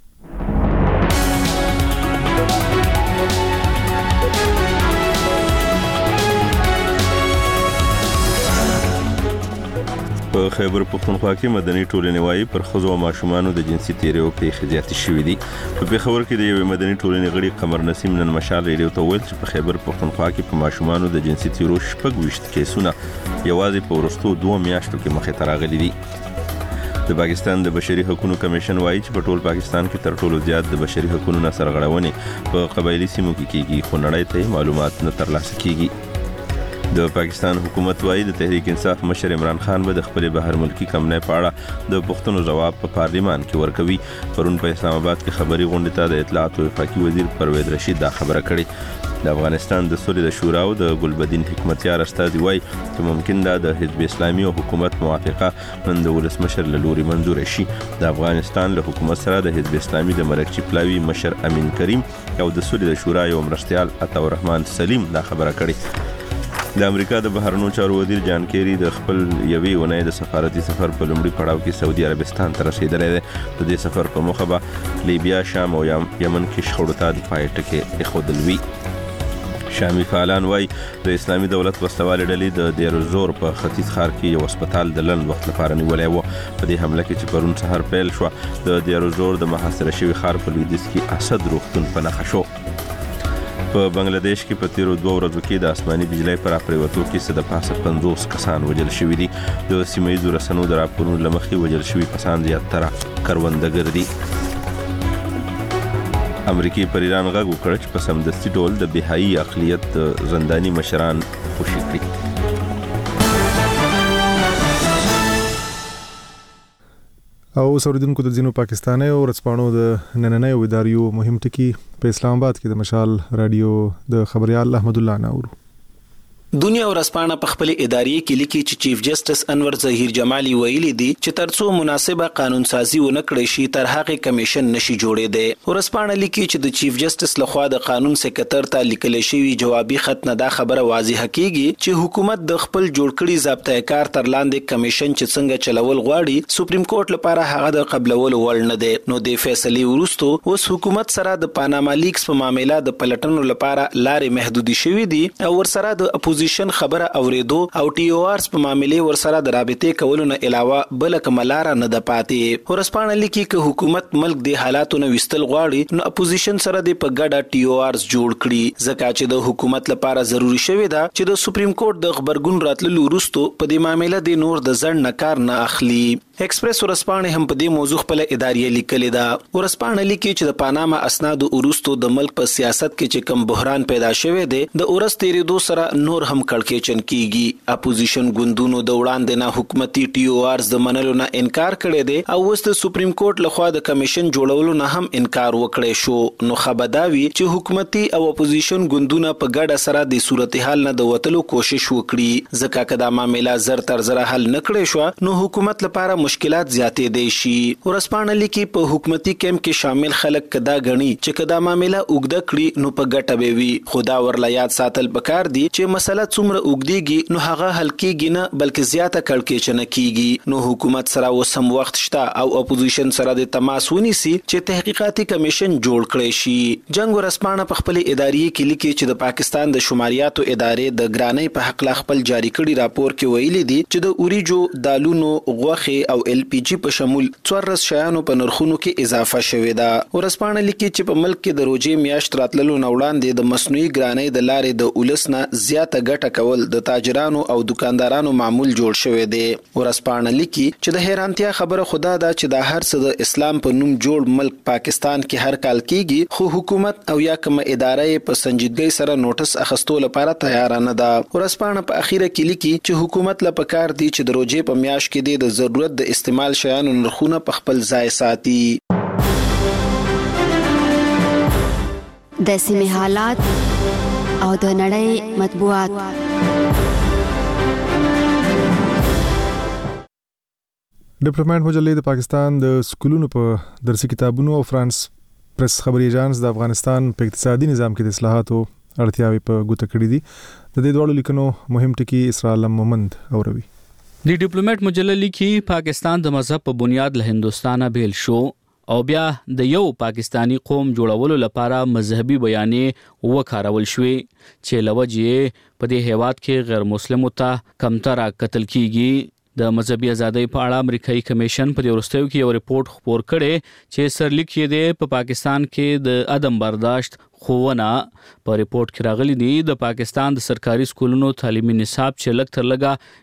په خیبر پختونخوا کې مدني ټولنې وايي پر ښځو او ماشومانو د جنسي تیریو پیښې زیاتې شوې دي. په پیښور کې د یوې مدني ټولنې غړي قمر نسیم نن مشال ریډیو ته ویل چې په خیبر پختونخوا کې په ماشومانو د جنسي تیرو 26 کیسونه یوازې په وروستو 2 میاشتو کې مخې ته راغلي دي. د پاکستان د بشري حقوقو کمیشن وايي چې په ټول پاکستان کې تر ټولو زیات د بشري حقوقو نه سرغړونې په قبایلی سیمو کې کیږي، خو نړۍ ته معلومات نه ترلاسه کیږي. د پاکستان حکومت وايي د تحریک انصاف مشر عمران خان به د خپل بهر ملکی کمنۍ په اړه د پښتنو جواب په پارلیمان کې ورکوي. پرون په اسلام آباد کې خبري غونډه ته د اطلاعات او وفاقي وزیر پرویز رشید دا خبره کړې. د افغانستان د سولې د شورا او د ګلبدین حکمتیار استازي وايي چې ممکن ده د حزب اسلامي او حکومت موافقه نن د ولسمشر له لوري منظور شي. د افغانستان له حکومت سره د حزب اسلامي د مرکزي پلاوي مشر امین کریم او د سولې د شورا یو مرستيال عطا الرحمن سلیم دا خبره کړې. د امریکا د بهرنیو چارو وزیر جان کیری د خپل یوې ونې د سفارتي سفر په لومړي پړاو کې سعودي عربستان ته رسیدلی دی. د دې سفر په موخه به لیبیا، شام او یمن کې شخړو ته د پای ټکی ایښودل وي. شامي فعالان وايي د اسلامي دولت وسلوال ډلې د دیرزور په ختیځ ښار کې یو هسپتال د لند وخت لپاره نیولی و. په دې حمله کې چې پرون سهار پیل شو د دیرزور د محاصره شوي ښار په لویدیځ کې اسد روغتون په نښه شو. په بنگلاديش کې په تیرو 2 ورځو کې د آسماني بجلی پر راپریوتو کې څه د پاسه 50 کسان وژل شوي دي. د سیمه ییزو رسنیو د راپورونو له مخې وژل شوي کسان زیاتره کروندګر دي. امریکای پر ایران غږ وکړ چې په سمدستي ډول د بهایي اقلیت زنداني مشران خوشي کړي. او اوریدونکو د ځینو پاکستاني او ورځپاڼو د نننۍ اداریو مهم ټکي په اسلام آباد کې د مشال رادیو د خبريال احمد الله ناورو. دنیا ورځپاڼه په خپل ادارې کې لیکي چې چیف جسټس انور ظهیر جمالي ویلي دي چې ترڅو مناسبه قانون سازي ونه کړی شي تر هغه کمیشن نشي جوړېدی. ورځپاڼه لیکي چې د چیف جسټس لخوا د قانون سکرټر ته لیکل شوی جوابي خط نه دا خبره واضح کیږي چې حکومت د خپل جوړ کړي ضابطه کار تر لاندې کمیشن چې څنګه چلول غواړي سپریم کورټ لپاره هغه د قبلولو وړ نه دی. نو د فیصلې وروسته اوس حکومت سره د پاناما لیکس په معاملې د پلټنو لپاره لارې محدودي شوې دي او ورسره د اپوزیشن خبره اوریدو او ټي او آرز په معاملې ورسره د رابطې کولو نه علاوه بل کوم لار نه د پاتې. ورسپانه لیکي چې حکومت ملک د حالاتو نه وستل غواړي نو اپوزیشن سره د په ګډه ټي او آرز جوړ کړي ځکه چې د حکومت لپاره ضروری شوی دا چې د سپریم کورټ د خبرګون راتللو وروسته په دې معاملې د نور د ځړ نه کار نه اخلي. ایکسپریس ورسپانه هم په دې موضوع خپل ادارې لیکلې ده. ورسپانه لیکي چې د پاناما اسناد وروسته د ملک په سیاست کې چې کم بحران پیدا شوی دی د اورس تیریدو سره نور هم کړکېچن کیږي. اپوزیشن ګوندونو د وړاندې نه حکومتي ټي او آرز د منلو نه انکار کړی دی او اوس د سپریم کورټ لخوا د کمیشن جوړولو نه هم انکار وکړی شو. نو خبرداوي چې حکومتي او اپوزیشن ګوندونه په ګډه سره د صورتحال نه د وټلو کوشش وکړي ځکه کدا معاملې زر تر زر حل نکړي شو نو حکومت لپاره مشکلات زیاتې دي شي. ورسپانه لیکي په حکومتي کیمپ کې شامل خلک کدا غني چې کدا معاملې اوګد کړي نو په ګټه به وي. خدا ورلا یاد ساتل پکار دي چې مسله څومره اوګديږي نو هغه حل کیږي نه بلکې زیاته کړکېچنه کیږي. نو حکومت سره وسم وخت شته او اپوزیشن سره د تماس ونیسي چې تحقیقاتي کمیشن جوړ کړي شي. جنگ ورسپانه په خپل ادارې کې لیکي چې د پاکستان د شماریاتو ادارې د ګرانۍ په حق لا خپل جاری کړي راپور کې ویلي دي چې د اوریجو دالونو غوخه او ال پی جی په شمول 14 شیانو په نرخونو کې اضافه شوې ده. ورسپانه لیکي چې په ملک کې د روزي میاشت راتللو نوړاندې د مصنوعي ګرانۍ د لارې د اولسنه زیاته ګټه کول د تاجرانو او دکاندارانو معمول جوړ شوی دی. ورسپانه لیکي چې د حیرانتیا خبره خدا ده چې دا هر څه د اسلام په نوم جوړ ملک پاکستان کې هر کال کیږي، خو حکومت او یا کوم ادارې په سنجیدګۍ سره نوټس اخیستو لپاره تیار نه ده. ورسپانه په اخیره کې لیکي چې حکومت له پکار دی چې د روزې په میاشت کې د ضرورت د استعمال شیانو نرخونه په خپل ځای ساتي. د سیمې حالات او د نړۍ مطبوعات. ډیپلوماټ مجلې د پاکستان د سکولونو په درسي کتابونو او فرانس پریس خبري ایجانس د افغانستان په اقتصادي نظام کې د اصلاحاتو اړتیاوې په ګوته کړې دي. د دې ډول لیکنو مهم ټکي اسراء علم مومند اوروي. د ډیپلوماټ مجلې لیکي پاکستان د مذهب په بنیاد له هندستانه بیل شو او بیا د یو پاکستانی قوم جوړولو لپاره مذهبي بیانې وکارول شوې چې لوجې په دې هیواد کې غیر مسلمو ته کمتره قتل کیږي. د مذهبي ازادۍ په اړه امریکایي کمیشن په ورستیو کې یو ریپورت خپور کړي چې سرلیک یې دی په پاکستان کې د عدم برداشت خوونه. په ریپورت کې راغلي دي د پاکستان د سرکاري سکولونو تعلیمي نصاب چې لږ تر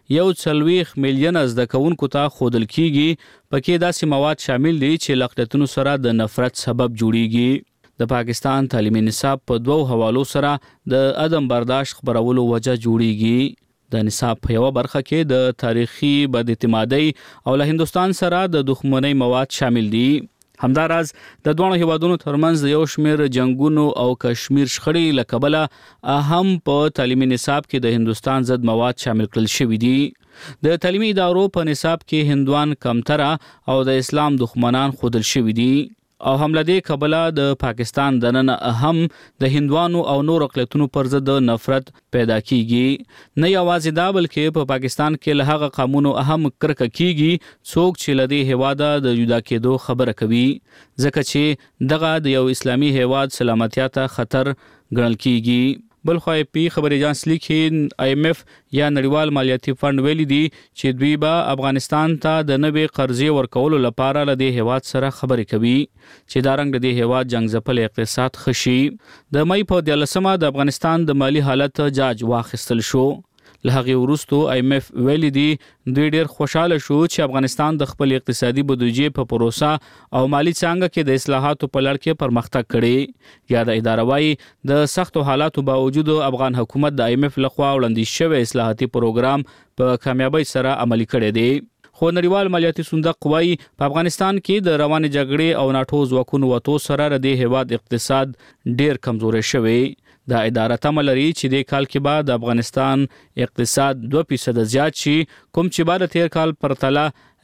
لږه 1.4 میلیون زده کوونکو ته ښودل کیږي، پکې داسې مواد شامل دي چې له اقلیتونو سره د نفرت سبب جوړیږي. د پاکستان تعلیمي نصاب په دوو حوالو سره د عدم برداشت خبرولو وجه جوړیږي. د نصاب په یو برخه کې د تاریخي بد اعتمادۍ او له هندستان سره د دښمنۍ مواد شامل دي. همداراز د دوه هیوادونو ترمنځ یو شمېر جنگونو او کشمیر شخړې له کبله هم په تعلیمي نصاب کې د هندستان ضد مواد شامل کړل شوي دي. د تعلیمي ادارو په نصاب کې هندوان کمتره او د اسلام دښمنان ښودل شوي دي او هم له دې کبله د پاکستان دننه هم د هندوانو او نور اقلیتونو پر ضد نفرت پیدا کیږي. نه یوازې دا بلکې په پاکستان کې له هغه قومونو هم کرکه کیږي څوک چې له دې هیواده د جدا کېدو خبره کوي، ځکه چې دغه د یو اسلامي هیواد سلامتیا ته خطر ګڼل کیږي. بل خو پی خبر ایجانس لیکي IMF یا نړیوال مالیاتي فند ویلي دي چې دوی به افغانستان ته د نوې قرضې ورکولو لپاره له دې هیواد سره خبرې کوي چې دا رنګ د دې هیواد جنگ ځپل اقتصاد خشي. د مې په 14مه د افغانستان د مالی حالت جاج واخیستل شو. له هغه وروسته IMF ویلي دي دوی ډېر خوشاله شو چې افغانستان د خپل اقتصادي بودیجې په پروسه او مالی څانګه کې د اصلاحاتو په لړ کې پرمختګ کړي. یا د اداره وايي د سختو حالاتو باوجود افغان حکومت د IMF لخوا وړاندیز شوی اصلاحاتي پروګرام په کامیابی سره عملي کړی دی. خو نړیوال مالیاتي صندوق وايي په افغانستان کې د روانې جګړې او ناټو ځواکونو وتو سره د دې هیواد اقتصاد ډېر کمزوري شوی. دا اداره تمه لري چې د کال کې بعد د افغانستان اقتصاد 2% زیات شي، کوم چې بعد تیر کال پرتله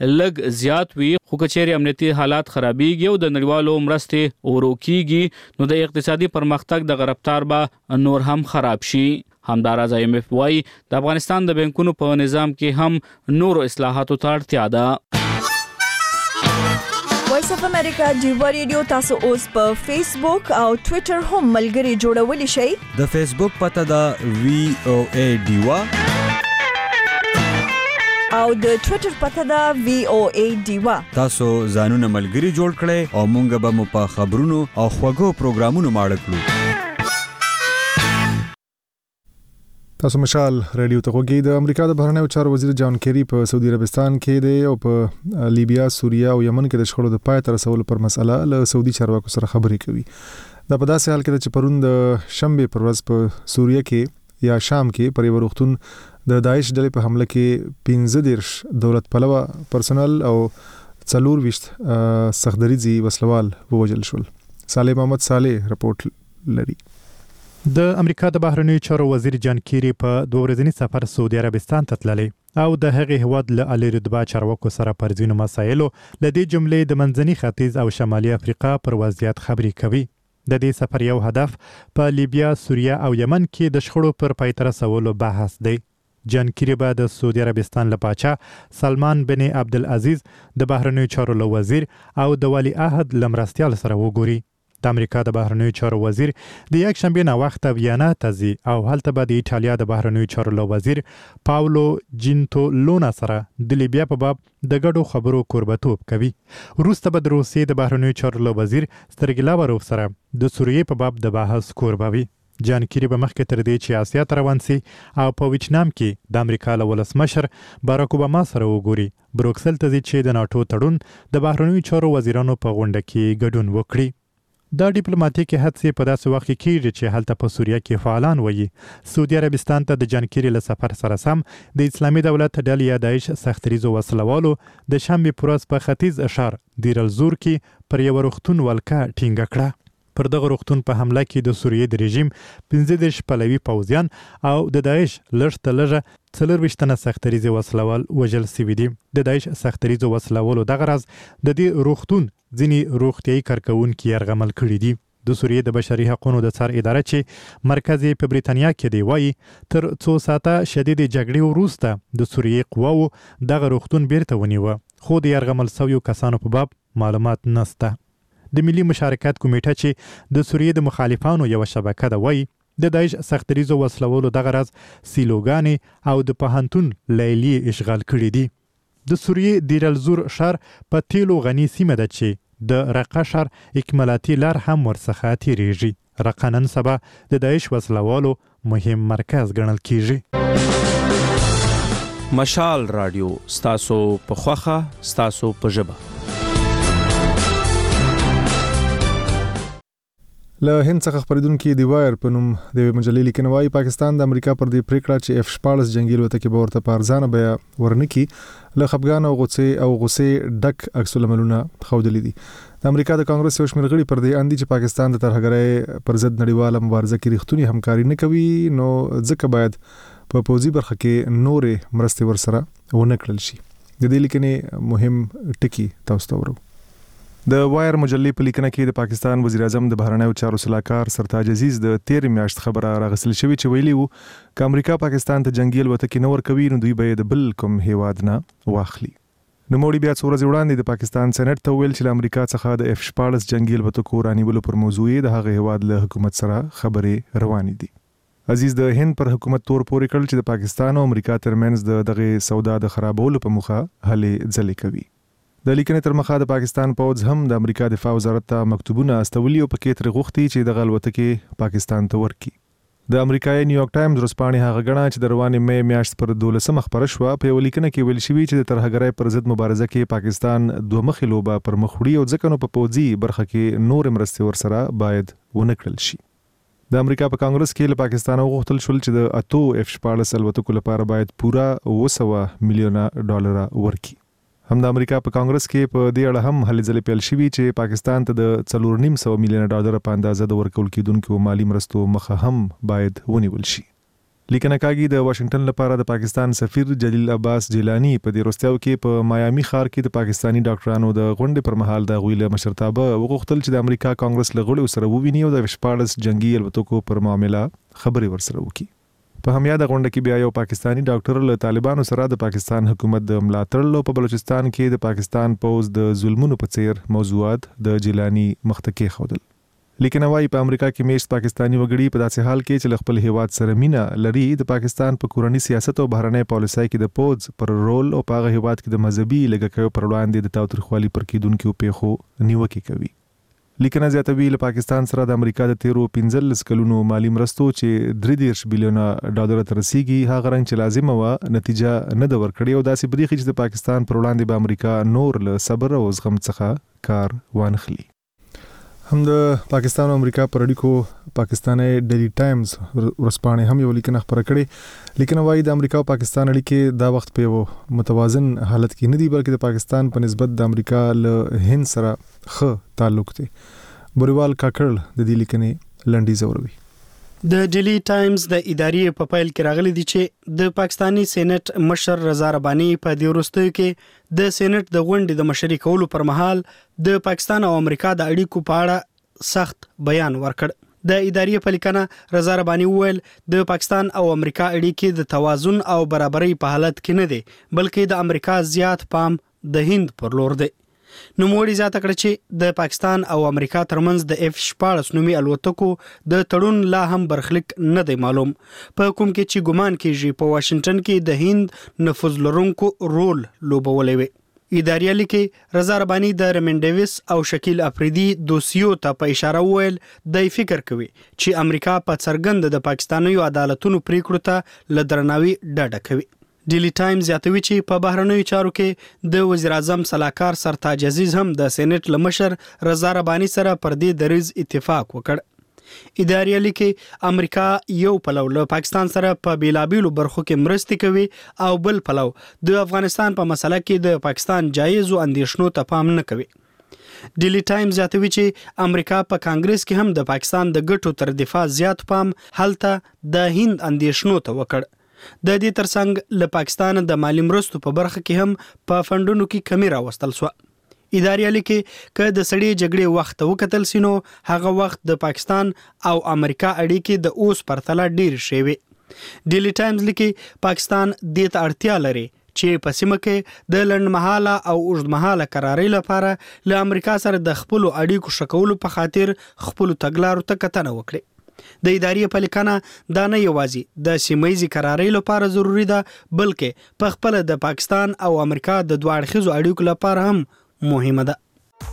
لږ زیات وي. خو کچېرې امنیتي حالات خرابېږي او د نړیوالو مرستې ورو کیږي نو د اقتصادي پرمختګ د رفتار به نور هم خراب شي. همداراز IMF وايي د افغانستان د بانکونو په نظام کې هم نور اصلاحاتو ته اړتیا ده. وایس اف امریکا ډیوا ریډیو تاسو اوس په فیسبوک او ټوئیټر هم ملګري جوړولی شئ. د فیسبوک پته ده VOA ډیوا او د ټوئیټر پته ده VOA ډیوا. تاسو ځانونه ملګري جوړ کړئ او مونږ به مو په خبرونو او خوږو پروګرامونو ماړه کړو. تاسو مشال رادیو ته وګورئ. د امریکا د بهرنیو چارو وزیر جان کیری په سعودي عربستان کې دی او په لیبیا، سوریه او یمن کې د شخړو د پای ته رسولو پر مسله له سعودي چارواکو سره خبرې کوي. دا په داسې حال کې چې پرون د شنبه پر ورځ په سوریه کې یا شام کې پر یو روغتون د داعش ډلې په حمله کې 15 دولت پلوه پرسنل او 24 سخدریزي وسلوال ووژل شول. صالح محمد صالح رپورټ لري. د امریکا د بهرنیو چارو وزیر جان کیری په 2 ورځني سفر سعودي عربستان ته تللی او د هغې هیواد له اعلی رتبه چارواکو سره پر ځینو مسایلو له دې جملې د منځني ختیځ او شمالي افریقا پر وضعیت خبرې کوي. د دې سفر یو هدف په لیبیا، سوریه او یمن کې د شخړو پر پای ته رسولو بحث دی. جان کیری به د سعودي عربستان له پاچا سلمان بن عبدالعزیز د بهرنیو چارو له وزیر او د ولی عهد له مرستیال سره وګوري. د امریکا د بهرنیو چارو وزیر د یک شنبه نه وخته ویانا ته ځي او هلته به د ایټالیا د بهرنیو چارو له وزیر پاولو جینتولونا سره د لیبیا په باب د ګډو خبرو کوربتوب کوي. وروسته به د روسیې د بهرنیو چارو له وزیر سرګی لاوروف سره د سوریې په باب د بحث کوربوي. جان کیری به مخکې تر دې چې آسیا ته روان سي او په ویتنام کې د امریکا له ولسمشر باراک اوباما سره وګوري. بروکسل ته ځي چې د ناتو تړون د بهرنیو چارو وزیرانو په غونډه کې ګډون وکړي. دا ډیپلوماټیکي هڅې په داسې وخت کې کیږي چې هلته په سوریه کې فعالان وایي سعودي عربستان ته د جان کیری له سفر سره سم د اسلامي دولت ډلې یا داعش سختریزو وسلوالو د شنبه پروس په ختیځ اشار دیر الزور کې پر یو روغتون ولکه ټینګه کړه. پر دغه روغتون په حمله کې د سوریې د رژیم 15 پلوي پوځیان او د داعش لږ لږه 24 تنه سختریزي وسلوال وژل شوي دي. د داعش سختریزو وسلوالو دغه راز د دې روغتون ځینې روغتیايي کارکونکي یرغمل کړي دي. د سوریې د بشري حقوقو د څار اداره چې مرکز په بریتانیا کې دی وایي تر 2 ساعته شدید جګړې وروسته د سوریې قواو دغه روغتون بیرته ونیوه، خو د یرغمل شویو کسانو په باب معلومات نشته. د ملي مشارکت کمیټه چې د سوریې د مخالفانو یو شبکه ده وایي د داعش سختریزو وسلوالو دغه راز سیلوګانې او د پوهنتون لیلی اشغال کړي دي. د سوریې دیر الزور ښار په تیلو غني سیمه ده چې د رقه ښار اکمالاتي لار هم ورڅخه تیریږي. رقه نن سبا د داعش وسلوالو مهم مرکز ګڼل کیږي. مشال رادیو ستاسو په خوخه ستاسو په ژبه. له هند څخه خبرېدونکي دی وایر په نوم د مجلې لیکنه وايي پاکستان د امریکا پر دې پریکړه چې F-14 جنگي الوتکې به ورته په ارزانه بیا ورنکي له خپګان او غصې ډک عکس العملونه ښودلي دي. د امریکا د کانګرس یو شمېر غړي پر دې اندي چې پاکستان د ترهګرۍ پر ضد نړیواله مبارزه کې رښتونی همکاري نه کوي، نو ځکه باید په پوځي برخه کې نورې مرستې ورسره ونه کړل شي. د دې لیکنې مهم ټکی تاسو ته ورو. د وایر مجلې په لیکنه کې د پاکستان وزیر اعظم د بهرنیو چارو سلاکار سرتاج عزیز د 13 میاشت خبره راغسل شوې چې ویلي وو چې امریکا پاکستان ته جنگي الوتکې نه ورکوي نو دوی به د بل کوم هیواد نه واخلي. نوموړي بیا څو ورځې وړاندې د پاکستان سېنات ته ویل چې د امریکا څخه د F-14 جنگي الوتکو رانیولو پر موضوع د هغه هیواد له حکومت سره خبرې روانې دي. عزیز د هند پر حکومت تور پورې کړل چې د پاکستان او امریکا ترمنځ دغه سودا د خرابولو په موخه هلې ځلې کوي. د لیکنې تر مخه د پاکستان پوځ هم د امریکا دفاع وزارت ته مکتوبونه استولي او پکې تر غوښتي چې د الوتکې پاکستان ته ورکړي. د امریکایي نیویارک ټایمز ورځپاڼې هغه غڼه چې د روانې مې میاشت پر 12 خبره شوه په یو لیکنه کې ویل شوی چې د ترهګرۍ پر ضد مبارزه کې پاکستان دوه مخې لوبه پر مخ وړي او ځکه نو په پوځي برخه کې نور مرستې ورسره باید ونه کړل شي. د امریکا په کانګرس کې له پاکستان غوښتل شول چې د 8 F-14 الوتکو لپاره باید پورا $200 میلیونه ورکړي. هم د امریکا په کانګرس کې په دې اړه هم هلې ځلې پیل شوي چې پاکستان ته د $4.5 میلیونه په اندازه د ورکول کېدونکو مالی مرستو مخه هم باید ونیول شي. لیکنه کاږي د واشنگټن لپاره د پاکستان سفیر جلیل عباس جیلانی په دې وروستیو کې په مایامي ښار کې د پاکستانی ډاکټرانو د غونډې پر مهال د غوی له مشرتابه وغوښتل چې د امریکا کانګرس له غړو سره وویني او د F-14 جنگي الوتکو پر معاملې خبرې ورسره وکړي. په همیاده غونډه کې بیا یو پاکستانی ډاکټر له طالبانو سره د پاکستان حکومت د ملاتړ په بلوچستان کې د پاکستان پوز د ظلمونو په څیر موضوعات د جیلانی مخته کې خودل. لیکن وايي په امریکا کې میشت پاکستانی وګړي په داسې حال کې چې خپل هیواد سره مینا لري د پاکستان په کورنی سیاست او بهرنۍ پالیسۍ کې د پوز پر رول او په هیواد کې د مذهبي لګکیو پر وړاندې د تاوتریخوالي پر کېدونکو پیښو نیوکه کوي. لیکنه زیاتوي له پاکستان سره د امریکا د 15 کلونو مالی مرستو چې $3 بلیونه ته رسیږي هغه رنګ چې لازمه و نتیجه نه د ورکړي او داسې بریخي چې د پاکستان پر وړاندې به امریکا نور له صبر او زغم څخه کار وانخلي. هم د پاکستان او امریکا پر اړیکو پاکستاني ډیلی ټایمز ورځپاڼې هم یو لیکنه خبره کړې. لیکنه وايي د امریکا او پاکستان اړیکې دا وخت په یو متوازن حالت کې نه دي بلکې د پاکستان په نسبت د امریکا له هند سره ښه تعلق دی. بوریوال کاکړ د دې لیکنې لنډیز اوروي. د ډیلی ټایمز د ادارې په فایل کې راغلي دي چې د پاکستانی سېنات مشر رضا رباني په دې وروستیو کې د سېنات د غونډې د مشري کولو پر مهال د پاکستان او امریکا د اړیکو په اړه سخت بیان ورکړ. د ادارې په لیکنه رضا رباني وویل د پاکستان او امریکا اړیکې د توازن او برابرۍ په حالت کې نه دي بلکې د امریکا زیات پام د هند پر لور دی. نوموړي زیاته کړه چې د پاکستان او امریکا ترمنځ د F-14 نومي الوتکو د تړون لا هم برخلیک نه دی معلوم، په کوم کې چې ګمان کېږي په واشنگټن کې د هند نفوذ لرونکو رول لوبولی وي. اداري لیکي رضا رباني د رمن ډیویس او شکیل افریدي دوسیو ته په اشاره وویل د فکر کوي چې امریکا په څرګند د پاکستانیو عدالتونو پریکړو ته له درناوي ډډه کوي. ډیلی ټایمز زیاتوي چې په بهرنیو چارو کې د وزیر اعظم سلاکار سرتاج عزیز هم د سېنات لمشر رضا رباني سره پر دې دریز اتفاق وکړ. اداري لیکي امریکا یو پلو له پاکستان سره په بیلابیلو برخو کې مرستې کوي او بل پلو د افغانستان په مسله کې د پاکستان جایزو اندیشنو ته پام نه کوي. ډیلی ټایمز زیاتوي چې امریکا په کانګرس کې هم د پاکستان د ګټو تر دفاع زیات پام هلته د هند اندیشنو ته وکړ. د دې ترڅنګ له پاکستان د مالی مرستو په برخه کې هم په فندونو کې کمی راوستل شو. اداري لیکي که د سړې جګړې وخت وکتل سينو هغه وخت د پاکستان او امریکا اړیکې د اوس پرتله ډیر شوي. ډیلی ټایمز لیکي پاکستان دې ته اړتیا لري چې په سیمه کې د لنډمهاله او اوږدمهاله قرارۍ لپاره له امریکا سره د خپل اړیکو شکولو په خاطر خپل تګلارو ته کتنه وکړي. د اداري پالیکانه دا نه یوازې د سیمایي قرارۍ لپاره ضروری ده بلکې په خپل د پاکستان او امریکا د دوه اړخیزو اړیکو لپاره هم مهمه ده.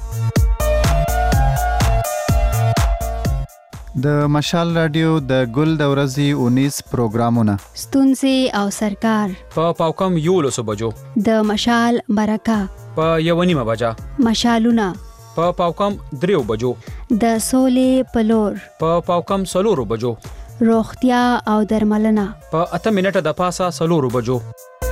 د مشال رادیو د ګل د ورځې 19 پروګرامونه ستونزې او سرکار په پاوکم 11 بجو د مشال برکه په 1:30 بجا مشالونه په پاوکم 3 بجو د سولې پلور په پاوکم 4 بجو روغتیا او درملنه په 8 منټه د پاسه 4 بجو.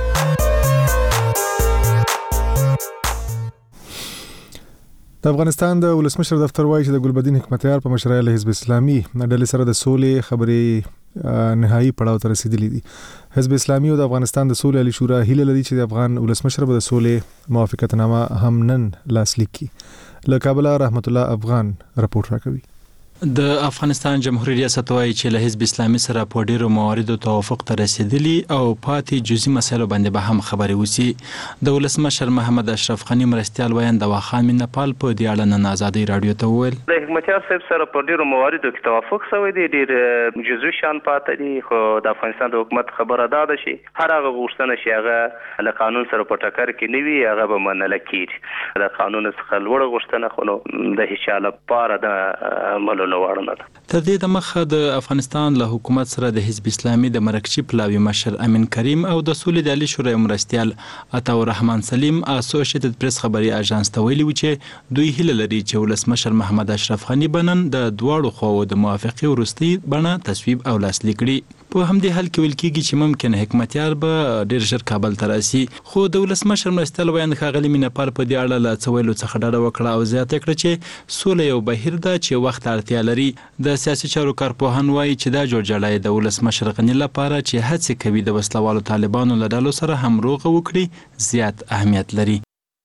د افغانستان د ولسمشر دفتر وایي چې د ګلبدین حکمتیار په مشرۍ له حزب اسلامي ډلې سره د سولې خبرې نهایی پړاو ته رسیدلې دي. حزب اسلامي او د افغانستان د سولې علی شورا هیله لري چې د افغان ولسمشر به د سولې موافقتنامه هم نن لاسلیک کړي. له کابل رحمت الله افغان رپورټ راکوي. د افغانستان جمهوریت ریاست وايي چې له حزب اسلامي سره په ډیرو مواردو توافق ته رسیدلی او پاتې جزئي مسایلو باندې به هم خبرې وسی. د ولسمشر محمد اشرف غنی مرستيال ویان د واخان من نپال په دی اړه نن آزادۍ رادیو ته وویل د حکمتیار صاحب سره په ډیرو مواردو کې توافق شوی دی، ډیر جزئي شان پاتې دي، خو د افغانستان د حکومت خبره ده چې هر هغه غوښتنه چې هغه له قانون سره په ټکر کې نه وي هغه به منل کیږي. د قانون څخه لوړ غوښتنه خو د هیڅ چا لپاره د عمل تر دې د مخه د افغانستان له حکومت سره د حزب اسلامي د مرکزی پلاوی مشر امین کریم او د سولې د علی شورا مرستيال عطا الرحمن سلیم اسوسییټډ پریس خبري اژانس ته ویلي و چې دوی هیله لري چې ولسمشر محمد اشرف غنی بنن د دواړو خواو د موافقه ورستي بڼه تصویب او لاسلیک کړي. په همدې حال کې ویل کېږي چې ممکن حکمتیار به ډیر ژر کابل ته راسي، خو د ولسمشر مرستيال ویان ښاغلي مینپال په دې اړه له څویلو څخه ډډه وکړه او زیاته کړه چې سوله یو بهیر ده چې وخت اړتیا لري. د سیاسي چارو کارپوهان وایي چې دا جوړجاړی د ولسمشر غنی لپاره چې هڅه کوي د وسلوالو طالبانو له ډلو سره همروغه وکړي زیات اهمیت لري.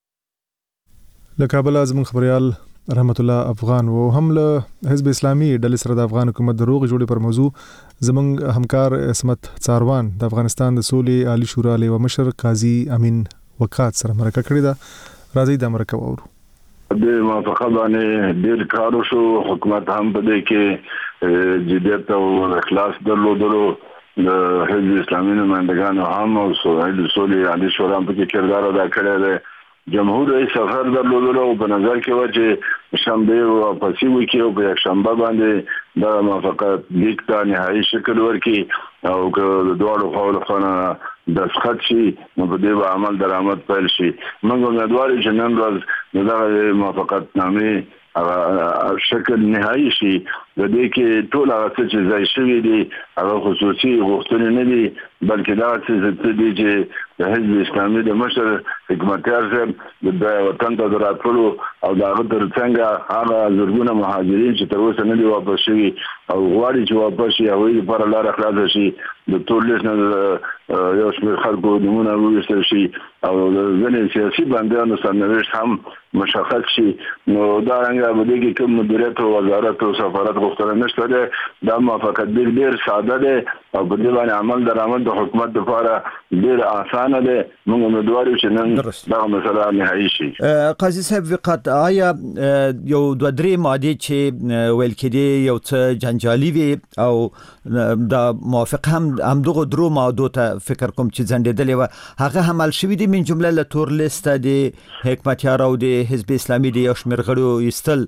له کابل زموږ خبريال رحمت الله افغان و هم له حزب اسلامي ډلې سره د افغان حکومت د روغ جوړې پر موضوع زموږ همکار اسمت څاروان د افغانستان د سولې عالی شورا لیوه مشر قاضي امین وقات سره مرکه کړې ده. راځي د مرکه وورو. د موافقه باندې ډېر کار وشو، حکومت هم په دې کې جديت او اخلاص درلودلو، د حزب اسلامي نمائندگانو هم او سولې عالی شورا په کې کردار ادا کړی دی. جمهور رئیس سفر درلودلو په نظر کې و چې شنبه او پسې وکي او په شنبه باندې د موافقت لیک ته نهایي شکل ورکړي او د دوړو خواو خانه د سخت شي نو په دې عمل درآمد پیل شي. موږ امیدوار یو چې نن ورځ دغه موافقت نامې شکل نهایي شي. د دې کې ټول هغه چې ځای شوی دي هغه خصوصي غوښتنې نه دي بلکې دا څه دي چې د حزب اسلامي د مشر حکمتیار صاحب د وطن ته راتلو او د هغه ترڅنګ هغه زرګونه مهاجرین چې تر اوسه نه دي واپس شوي او غواړي چې واپس شي هغوی لپاره لاره خلاصه شي. د ټول لیست نه یو شمېر خلکو نومونه وویستل شي او د ځینې سیاسي بندیانو سرنوشت هم مشخص شي. نو دا رنګه به دې کې کوم مدیریت او وزارت او سفارت غوښتنه نشته ده دا موافقت ډیر ساده ده او په دې باندې عمل درآمد د حکومت لپاره ډیر اسانه ده موږ امیدوار یو چې نن دا مسله نهایی شي. قاضي صاحب وقت آیا یو دوه درې ماده چې ویل کېدی یو څه جنجالي وي او دا موافق هم دغه درو ماده ته فکر کوم چې ځندېدلې و هغه عمل شوی دی من جمله له تور لیست د حکمتیار او د حزب اسلامي د یو شمېر غړو ایستل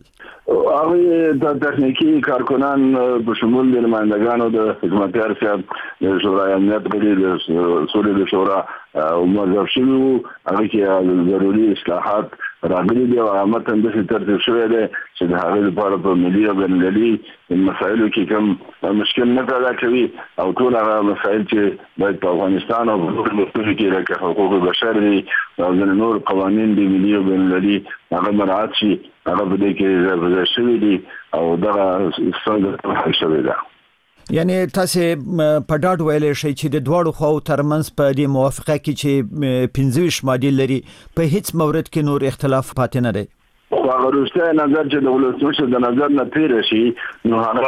هغه د تخنیکی کارکنان په شمول د نمائندګانو د حکومتیار صاحب د شورای امنیت غړي د سولې د شورا او موظف شوي هغه کې ضروري اصلاحات راغلي دي او عامه د ترتیب شوی دی چې د هغه لپاره په ملي او بین‌المللي مسایلو کې کوم مشکل نه پیدا کوي او ټول هغه مسایل چې باید په افغانستان او په ټولو کې لکه حقوق بشر دي او د نور قوانین دي ملي او بین‌المللي هغه مراعات شي هغه په دې کې ځای شوی دي او دا څنګه حل شوی دی. یعنی تاسو په ډاډ ویلې شئ چې د دواړو خواو ترمنځ په دې موافقه کې چې 15 ماده لري په هیڅ مورد کې نور اختلاف پاتې نه دی. هغه روسته نظر چې د ولسمشر د نظر نه تیر شي نو هغه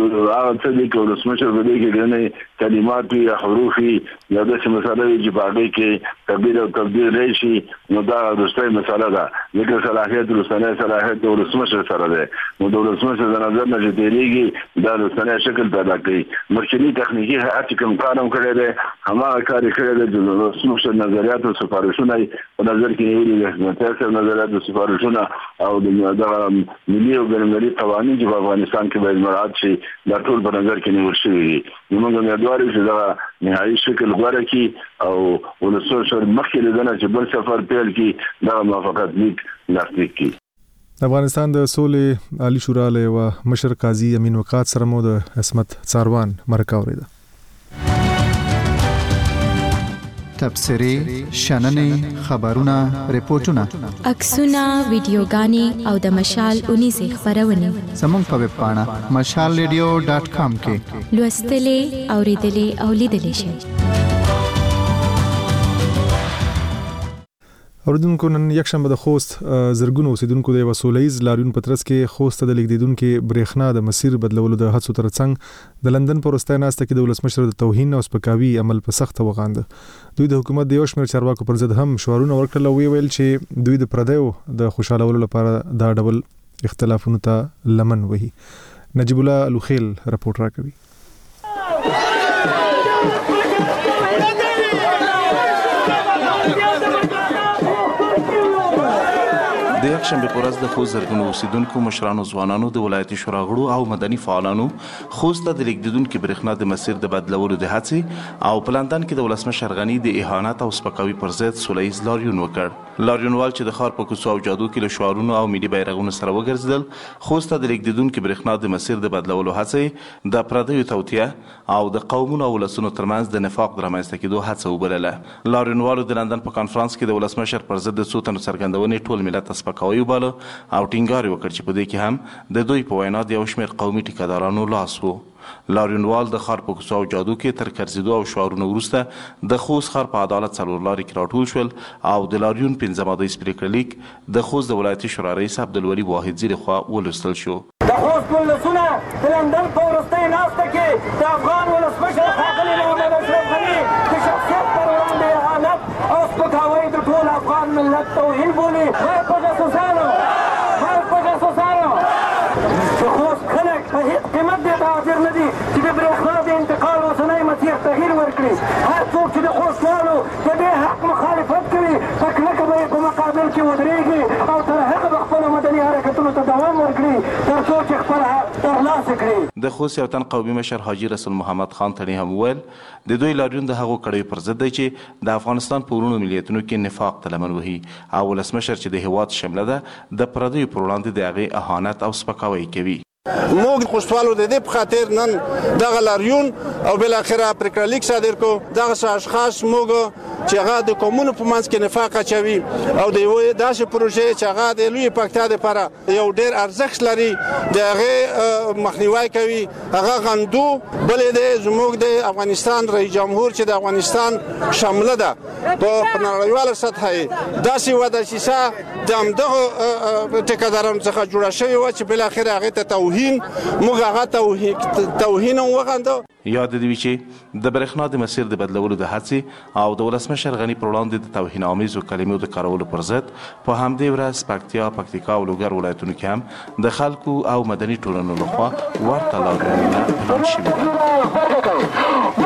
څه دي چې ولسمشر به دې کې نه کلمات یا حروف یا د څه مسله چې باندې کې تبدیل او تبدیل راشي نو دا روسته مسله ده لکه صلاحیت روسانه صلاحیت د ولسمشر سره ده نو د ولسمشر د نظر نه چې تیریږي دا روسانه شکل پیدا کوي مرکزی تخنیکی هیئت کوم کارم کړی دی هغه کار کړی دی د ولسمشر نظریات او سفارشونه په نظر کې نیولي دي متأثر نظریات او سفارشونه او د ملي او بین‌المللي قوانین چې په افغانستان کې باید مراعات شي دا ټول په نظر کې نیول شوي دي. موږ امیدوار یو چې دا نهایي شکل غوره کړي او ولسمشر مخکې لیدنه چې بل سفر پیل کړي دا موافقت لیک لاسلیک کړي. افغانستان د سولې عالی شورا له مشر قاضي امین وقات سره مو د عصمت څاروان مرکه اوریده. تبصرې شننې خبرونه ریپورتونه عکسونه ویډیوګانې او د مشال 19 خبرونه زموږ په ویب پاڼه mashalradio.com کې لوستلې اوریدلې او لیدلې شئ. اوردونکو نن یکشنبه د خوست زرګونو اوسیدونکو د وسولېز لاریون پترس کې خوست د لیکدونکو برېښنا د مسیر بدلولو د هڅو ترڅنګ د لندن پر واستایناسته کې د ولسمشر د توهین او سپکاوي عمل په سخت وغاند. دوی د حکومت د یو شمېر چارواکو پر ضد هم شعارونه ورکړل او ویل چې دوی د پردیو د خوشالولو لپاره دا ډول اختلافونو ته لمن وهي. نجیب الله الوخیل رپورټ راکوي. د یکشنبه په ورځ د خوست زرګونو اوسیدونکو مشرانو ځوانانو د ولایتي شورا غړو او مدني فعالانو خوست د لیکدونکو برېښنا د مسیر د بدلولو د هڅې او په لندن کې د ولسمشر غنی د اهانت او سپکاوي پر ضد سولهییز لاریون وکړ. لاریونوال چې د ښار په کوڅو او جادو کې له شعارونو او ملي بیرغونو سره وګرځېدل خوست د لیکدونکو برېښنا د مسیر د بدلولو هڅې د پردیو توطیه او د قومونو او ولسونو ترمنځ د نفاق د رامنځته کېدو هڅه وبلله. لاریونوالو د لندن په کانفرنس کې د ولسمشر پر ضد د څو تنو څرګندونې ټول ملت سپکاوي وباله او ټینګار وکړ چې په دې کې هم د دوی په وینا د یو شمېر قومي ټیکادارانو لاس و. لاریونوال د ښار په کوڅو او جادو کې تر کرځېدو او شعارونو وروسته د خوست ښار په عدالت څلور لارې کې راټول شول او د لاریون 15 ماده سپریکړه لیک د خوست د ولایتي شورا رئیس عبدالولي واحدزي لخوا ولوستل شو. د خوست ولسونه د لندن په وروستۍ ناسته کې د افغان ولسمشر ښاغلي محمد اشرف غني د شخصیت پر وړاندې اهانت او سپکاوی د ټول افغان ملت توهین بولي. په جاسوسانو د خوست خلک په هېڅ قیمت دې ته حاضر نه دي چې د برېښنا د انتقال اوسنی مسیر تغییر ورکړي. هر څوک چې د خوستوالو د دې حق مخالفت کوي په کلکه به یې په مقابل کې ودرېږي او تر هغه به خپلو مدني حرکتونو ته دوام ورکړي تر څو چې خپل حق ترلاسه کړي. د خوست یو تن قومي مشر حاجي رسول محمد خان تڼي هم وویل د دوی لاریون د هغو کړیو پر ضد دی چې د افغانستان په ورونو ملیتونو کې نفاق ته لمن وهي او ولسمشر چې د هېواد شمله ده د پردیو پر وړاندې د هغې اهانت او سپکاوی کوي. موږ خوشحالو د دې په خاطر نن دغه لاریون او بل اخره پریکړه لیک صادر کو دغه اشخاص موږ چې هغه د قومونو په منځ کې نفاق اچوي او د یو داسې پروژې چې هغه د لوی پکتا لپاره یو ډېر ارزښت لري د هغه مخنیوي کوي هغه غندو بل د زموږ د افغانستان رئیس جمهور چې د افغانستان شامله ده په نړیواله سطح داسې وده چې د همدغه ټیکادارانو څخه جوړه شوې وه چې بل اخره هغې ته توهین موږ هغه توهین وغندو. یاد دی چې د برېښنا د مسیر د بدلولو د هڅې او د ولسمشر غني پر وړاندې د توهین آمیزو کلمو د کارولو پر ضد په همدې ورځ پکتیکا او لوګر ولایتونو کې هم د خلکو او مدني ټولنو لخوا ورته لاریونونه اعلان شوي دي.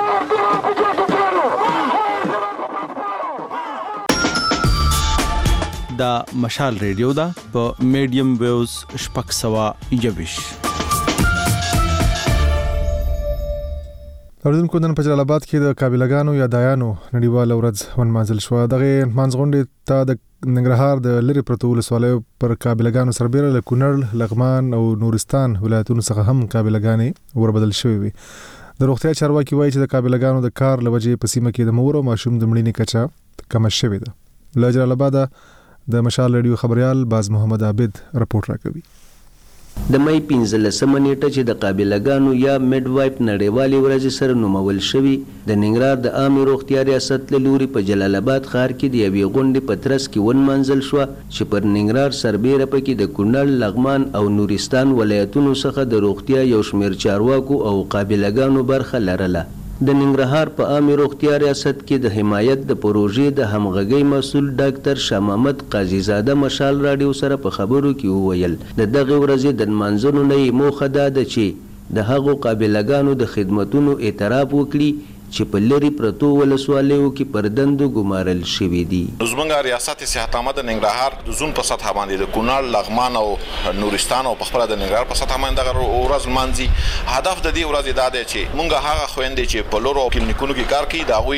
دا مشال ریډیو دا په میډیم ویوز 621. اوریدونکو نن په جلال آباد کې د قابلګانو یا دایانو نړیواله ورځ ونمانځل شوه. دغه مانځغونډې ته د ننګرهار د لری پرتو ولسوالیو پر قابلګانو سربېره له کونړ، لغمان او نورستان ولایتونو څخه هم قابلګانې وربدل شوې وي. د روغتیا چارواکي وایي چې د قابلګانو د کار لوجې په سیمه کې د مور او ماشوم د مړینې کچه کمه شوې ده. له جلال آباد د مشال ریډیو خبريال باز محمد عابد رپورټ راکوي. د مې 15 نیټه چې د قابلګانو یا میډ وایپ نړیوالې ورځ سره نومول شوی د ننګرهار د عامه روغتیا ریاست له لوري په جلال آباد ښار کې د یوې غونډې په ترڅ کې ونمانځل شو چې پر ننګرهار سربېره پکې د کونړ، لغمان او نورستان ولایتونو څخه د روغتیا یو شمېر چارواکو او قابلګانو برخه لرله. د ننګرهار په عامه روغتیا ریاست کې د حمایت د پروژې د همغږۍ مسؤل ډاکټر شاه محمد قاضي زاده مشال راډیو سره په خبرو کې وویل د دغه ورځې د نمانځنو نه موخه دا ده چې د هغو قابلګانو د خدمتونو اعتراف وکړي چې په لری پرتو ولسوالیو کې پر دندو ګمارل شوي دي. زموږ ریاست صحت عامه د ننګرهار د زون په سطح باندې د کونړ، لغمان او نورستان او په خپل د ننګرهار په سطح باندې دغه ورځ مانځي. هدف د دې ورځې دا دی چې موږ هغه خويندې چې په لورو کلینیکونو کې کار کوي دا غوي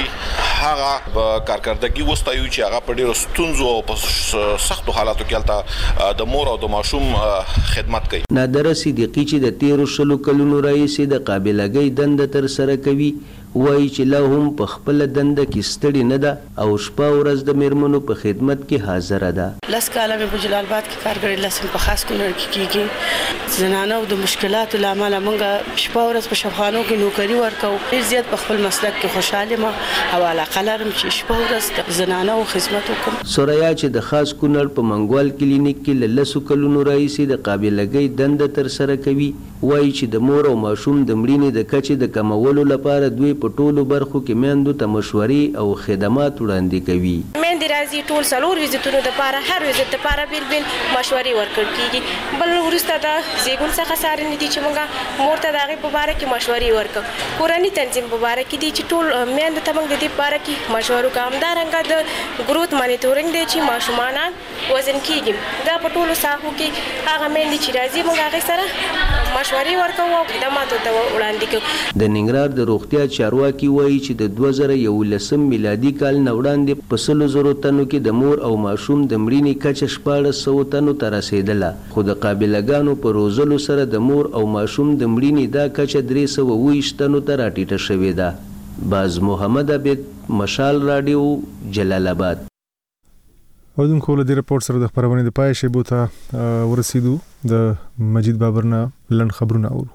هغه کارکردګي وستایو چې هغه په ډیرو ستونزو او په سختو حالاتو کې د مور او د ماشوم خدمت کوي. نادر صدیقی چې د 13 کلونو راهیسې د قابلګۍ دنده تر سره کوي وایي چې لا هم په خپل دنده کې ستړي نه ده او شپه ورځ د میرمنو په خدمت کې حاضر ده. لس کاله مې په جلال آباد کې کار کړی، لس په خاص کونړ کې کېږي. زنانو د مشکلاتو له امله موږ شپه ورځ په شفاخانو کې نوکري ورکو. ډېر زیات په خپل مسلک کې خوشاله ما او علاقه لرم چې شپه ورځ د زنانو خدمت وکړم. سوریا چې د خاص کونړ په منګوال کلینیک کې له لسو کلونو راهیسې د قابلګۍ دنده تر سره کوي وایي چې د مور او ماشوم د مړینې د کچې د کمولو لپاره دوی په ټولو برخو کې میندو ته مشورې او خدمات وړاندې کوي. میندې راځي ټول څلور ویزیټونو لپاره، هر ویزیټ لپاره بیل بیل مشورې ورکړل کیږي. بل وروسته د زیږون څخه څارنې دي چې موږ مور ته د هغې په باره کې مشورې ورکړو. کورني تنظیم په باره کې دي چې ټول میندو ته موږ د دې په باره کې مشوره وکړو. همدارنګه د ګروت مانیټورینګ دی چې ماشومان وزن کیږي. دا په ټولو ساحو کې هغه میندې چې راځي موږ هغې سره مشورې ورکوو او خدماتو ته وړاندې کوو. د ننګرهار د روغتیا چارواکي وایي چې د 2011 میلادي کال نه وړاندې په 100,000 تنو کې د مور او ماشوم د مړینې کچه 1400 تنو ته رسیدله، خو د قابلګانو په روزلو سره د مور او ماشوم د مړینې دا کچه 320 تنو ته راټیټه شوې ده. باز محمد عابد، مشال راډیو، جلال آباد. اوردونکو له دې رپورټ سره د خبرونې د پای شیبو ته ورسېدو. د مجید بابرنا لنډ خبرونه اورو.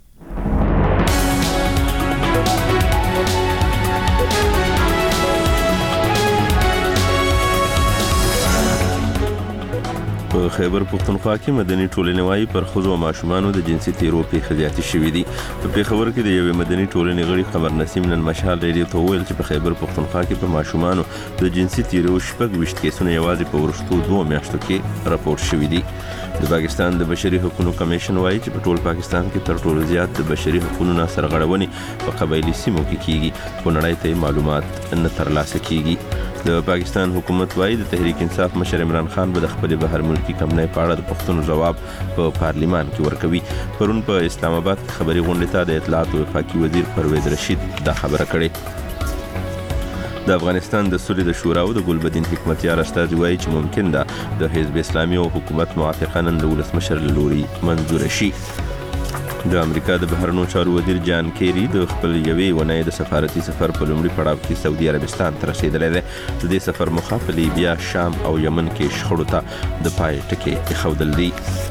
په خیبر پښتونخوا کې مدني ټولنې وايي پر ښځو او ماشومانو د جنسي تیرو پیښې زیاتې شوې دي. په پېښور کې د یوې مدني ټولنې غړي قمر نسیم نن مشال ریډیو ته وویل چې په خیبر پښتونخوا کې په ماشومانو د جنسي تیرو 26 کیسونه یوازې په وروستو 2 میاشتو کې راپور شوي دي. د پاکستان د بشري حقوقو کمیشن وايي چې په ټول پاکستان کې تر ټولو زیات د بشري حقوقو نه سرغړونې په قبایلي سیمو کې کیږي، خو نړۍ ته معلومات نه ترلاسه کیږي. د پاکستان حکومت وايي د تحریک انصاف مشر عمران خان به د خپل بهر ملکی کمنۍ په اړه د پښتنو جواب په پارلیمان کې ورکوي. پرون په اسلام آباد کې خبري غونډې ته د اطلاعات او وفاقي وزیر پرویز رشید دا خبره کړې. د افغانستان د سولې د شورا او د ګلبدین حکمتیار استازي وايي چې ممکن ده د حزب اسلامي او حکومت موافقه نن د ولسمشر له لوري منظور شي. د امریکا د بهرنیو چارو وزیر جان کیری د خپل یوې ونې د سفارتي سفر په لومړي پړاو کې سعودي عربستان ته رسیدلی دی. د دې سفر موخه په لیبیا، شام او یمن کې شخړو ته د پای ټکی ایښودل دي.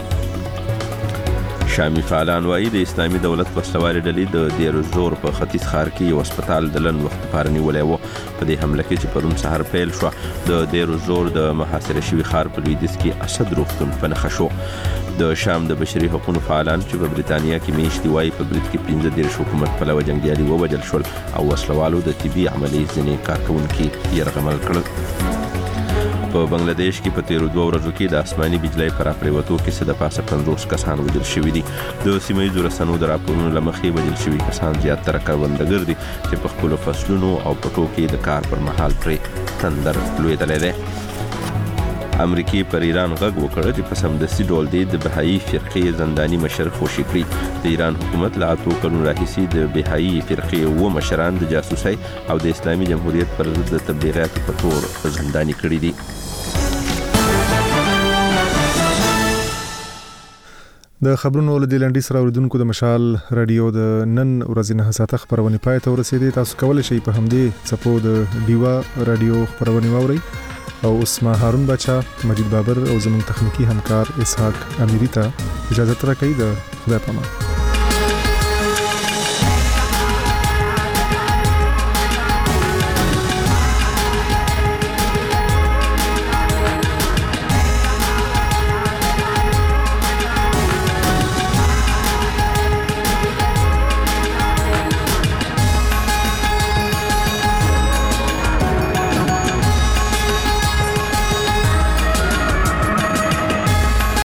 شامي فعالان وايي د اسلامي دولت وسلوالې ډلې د دیر الزور په ختیځ ښار کې یو هسپتال د لنډ وخت لپاره نیولی و. په دې حمله کې چې پرون سهار پیل شو د ډیرو زور د محاصره شوي ښار په لویدیځ کې اسد روغتون په نښه شو. د شام د بشري حقوقو فعالان چې په بریتانیا کې میاشتې وایي په برید کې 15 حکومت پلوه جنګیالي ووژل شول او وسلوالو د طبي عملیې ځینې کارکوونکي یرغمل کړل. په بنگلاديش کې په تیرو 2 ورځو کې د آسماني بجلی پر راپریوتو کې څه د پاسه 50 کسان وژل شوي دي. د سیمه ییزو رسنیو د راپورونو له مخې وژل شوي کسان زیاتره کروندګر دي چې په خپلو فصلونو او پټو کې د کار پر مهال پرې تندر لوېدلی دی. امریکای پر ایران غږ وکړ چې په سمدستي ډول د بهایي فرقې زنداني مشر خوشي کړي. د ایران حکومت له 8 کلونو راهیسې د بهایي فرقې و مشران د جاسوسۍ او د اسلامي جمهوریت پر ضد د تبلیغاتو په تور زنداني کړي دي. د خبرونو له لنډي سره اوریدونکو د مشال رادیو د نن ورځې 9 ساعته خبرونه پای ته ورسېدې. تاسو کولی شئ په همدې څپو د ډیوا رادیو خبرونه واورئ او اوس ما هارون بچا، مجید بابر او زموږ تخنیکی همکار اسحاق امیری ته اجازه ترکړئ. د خدای پامان.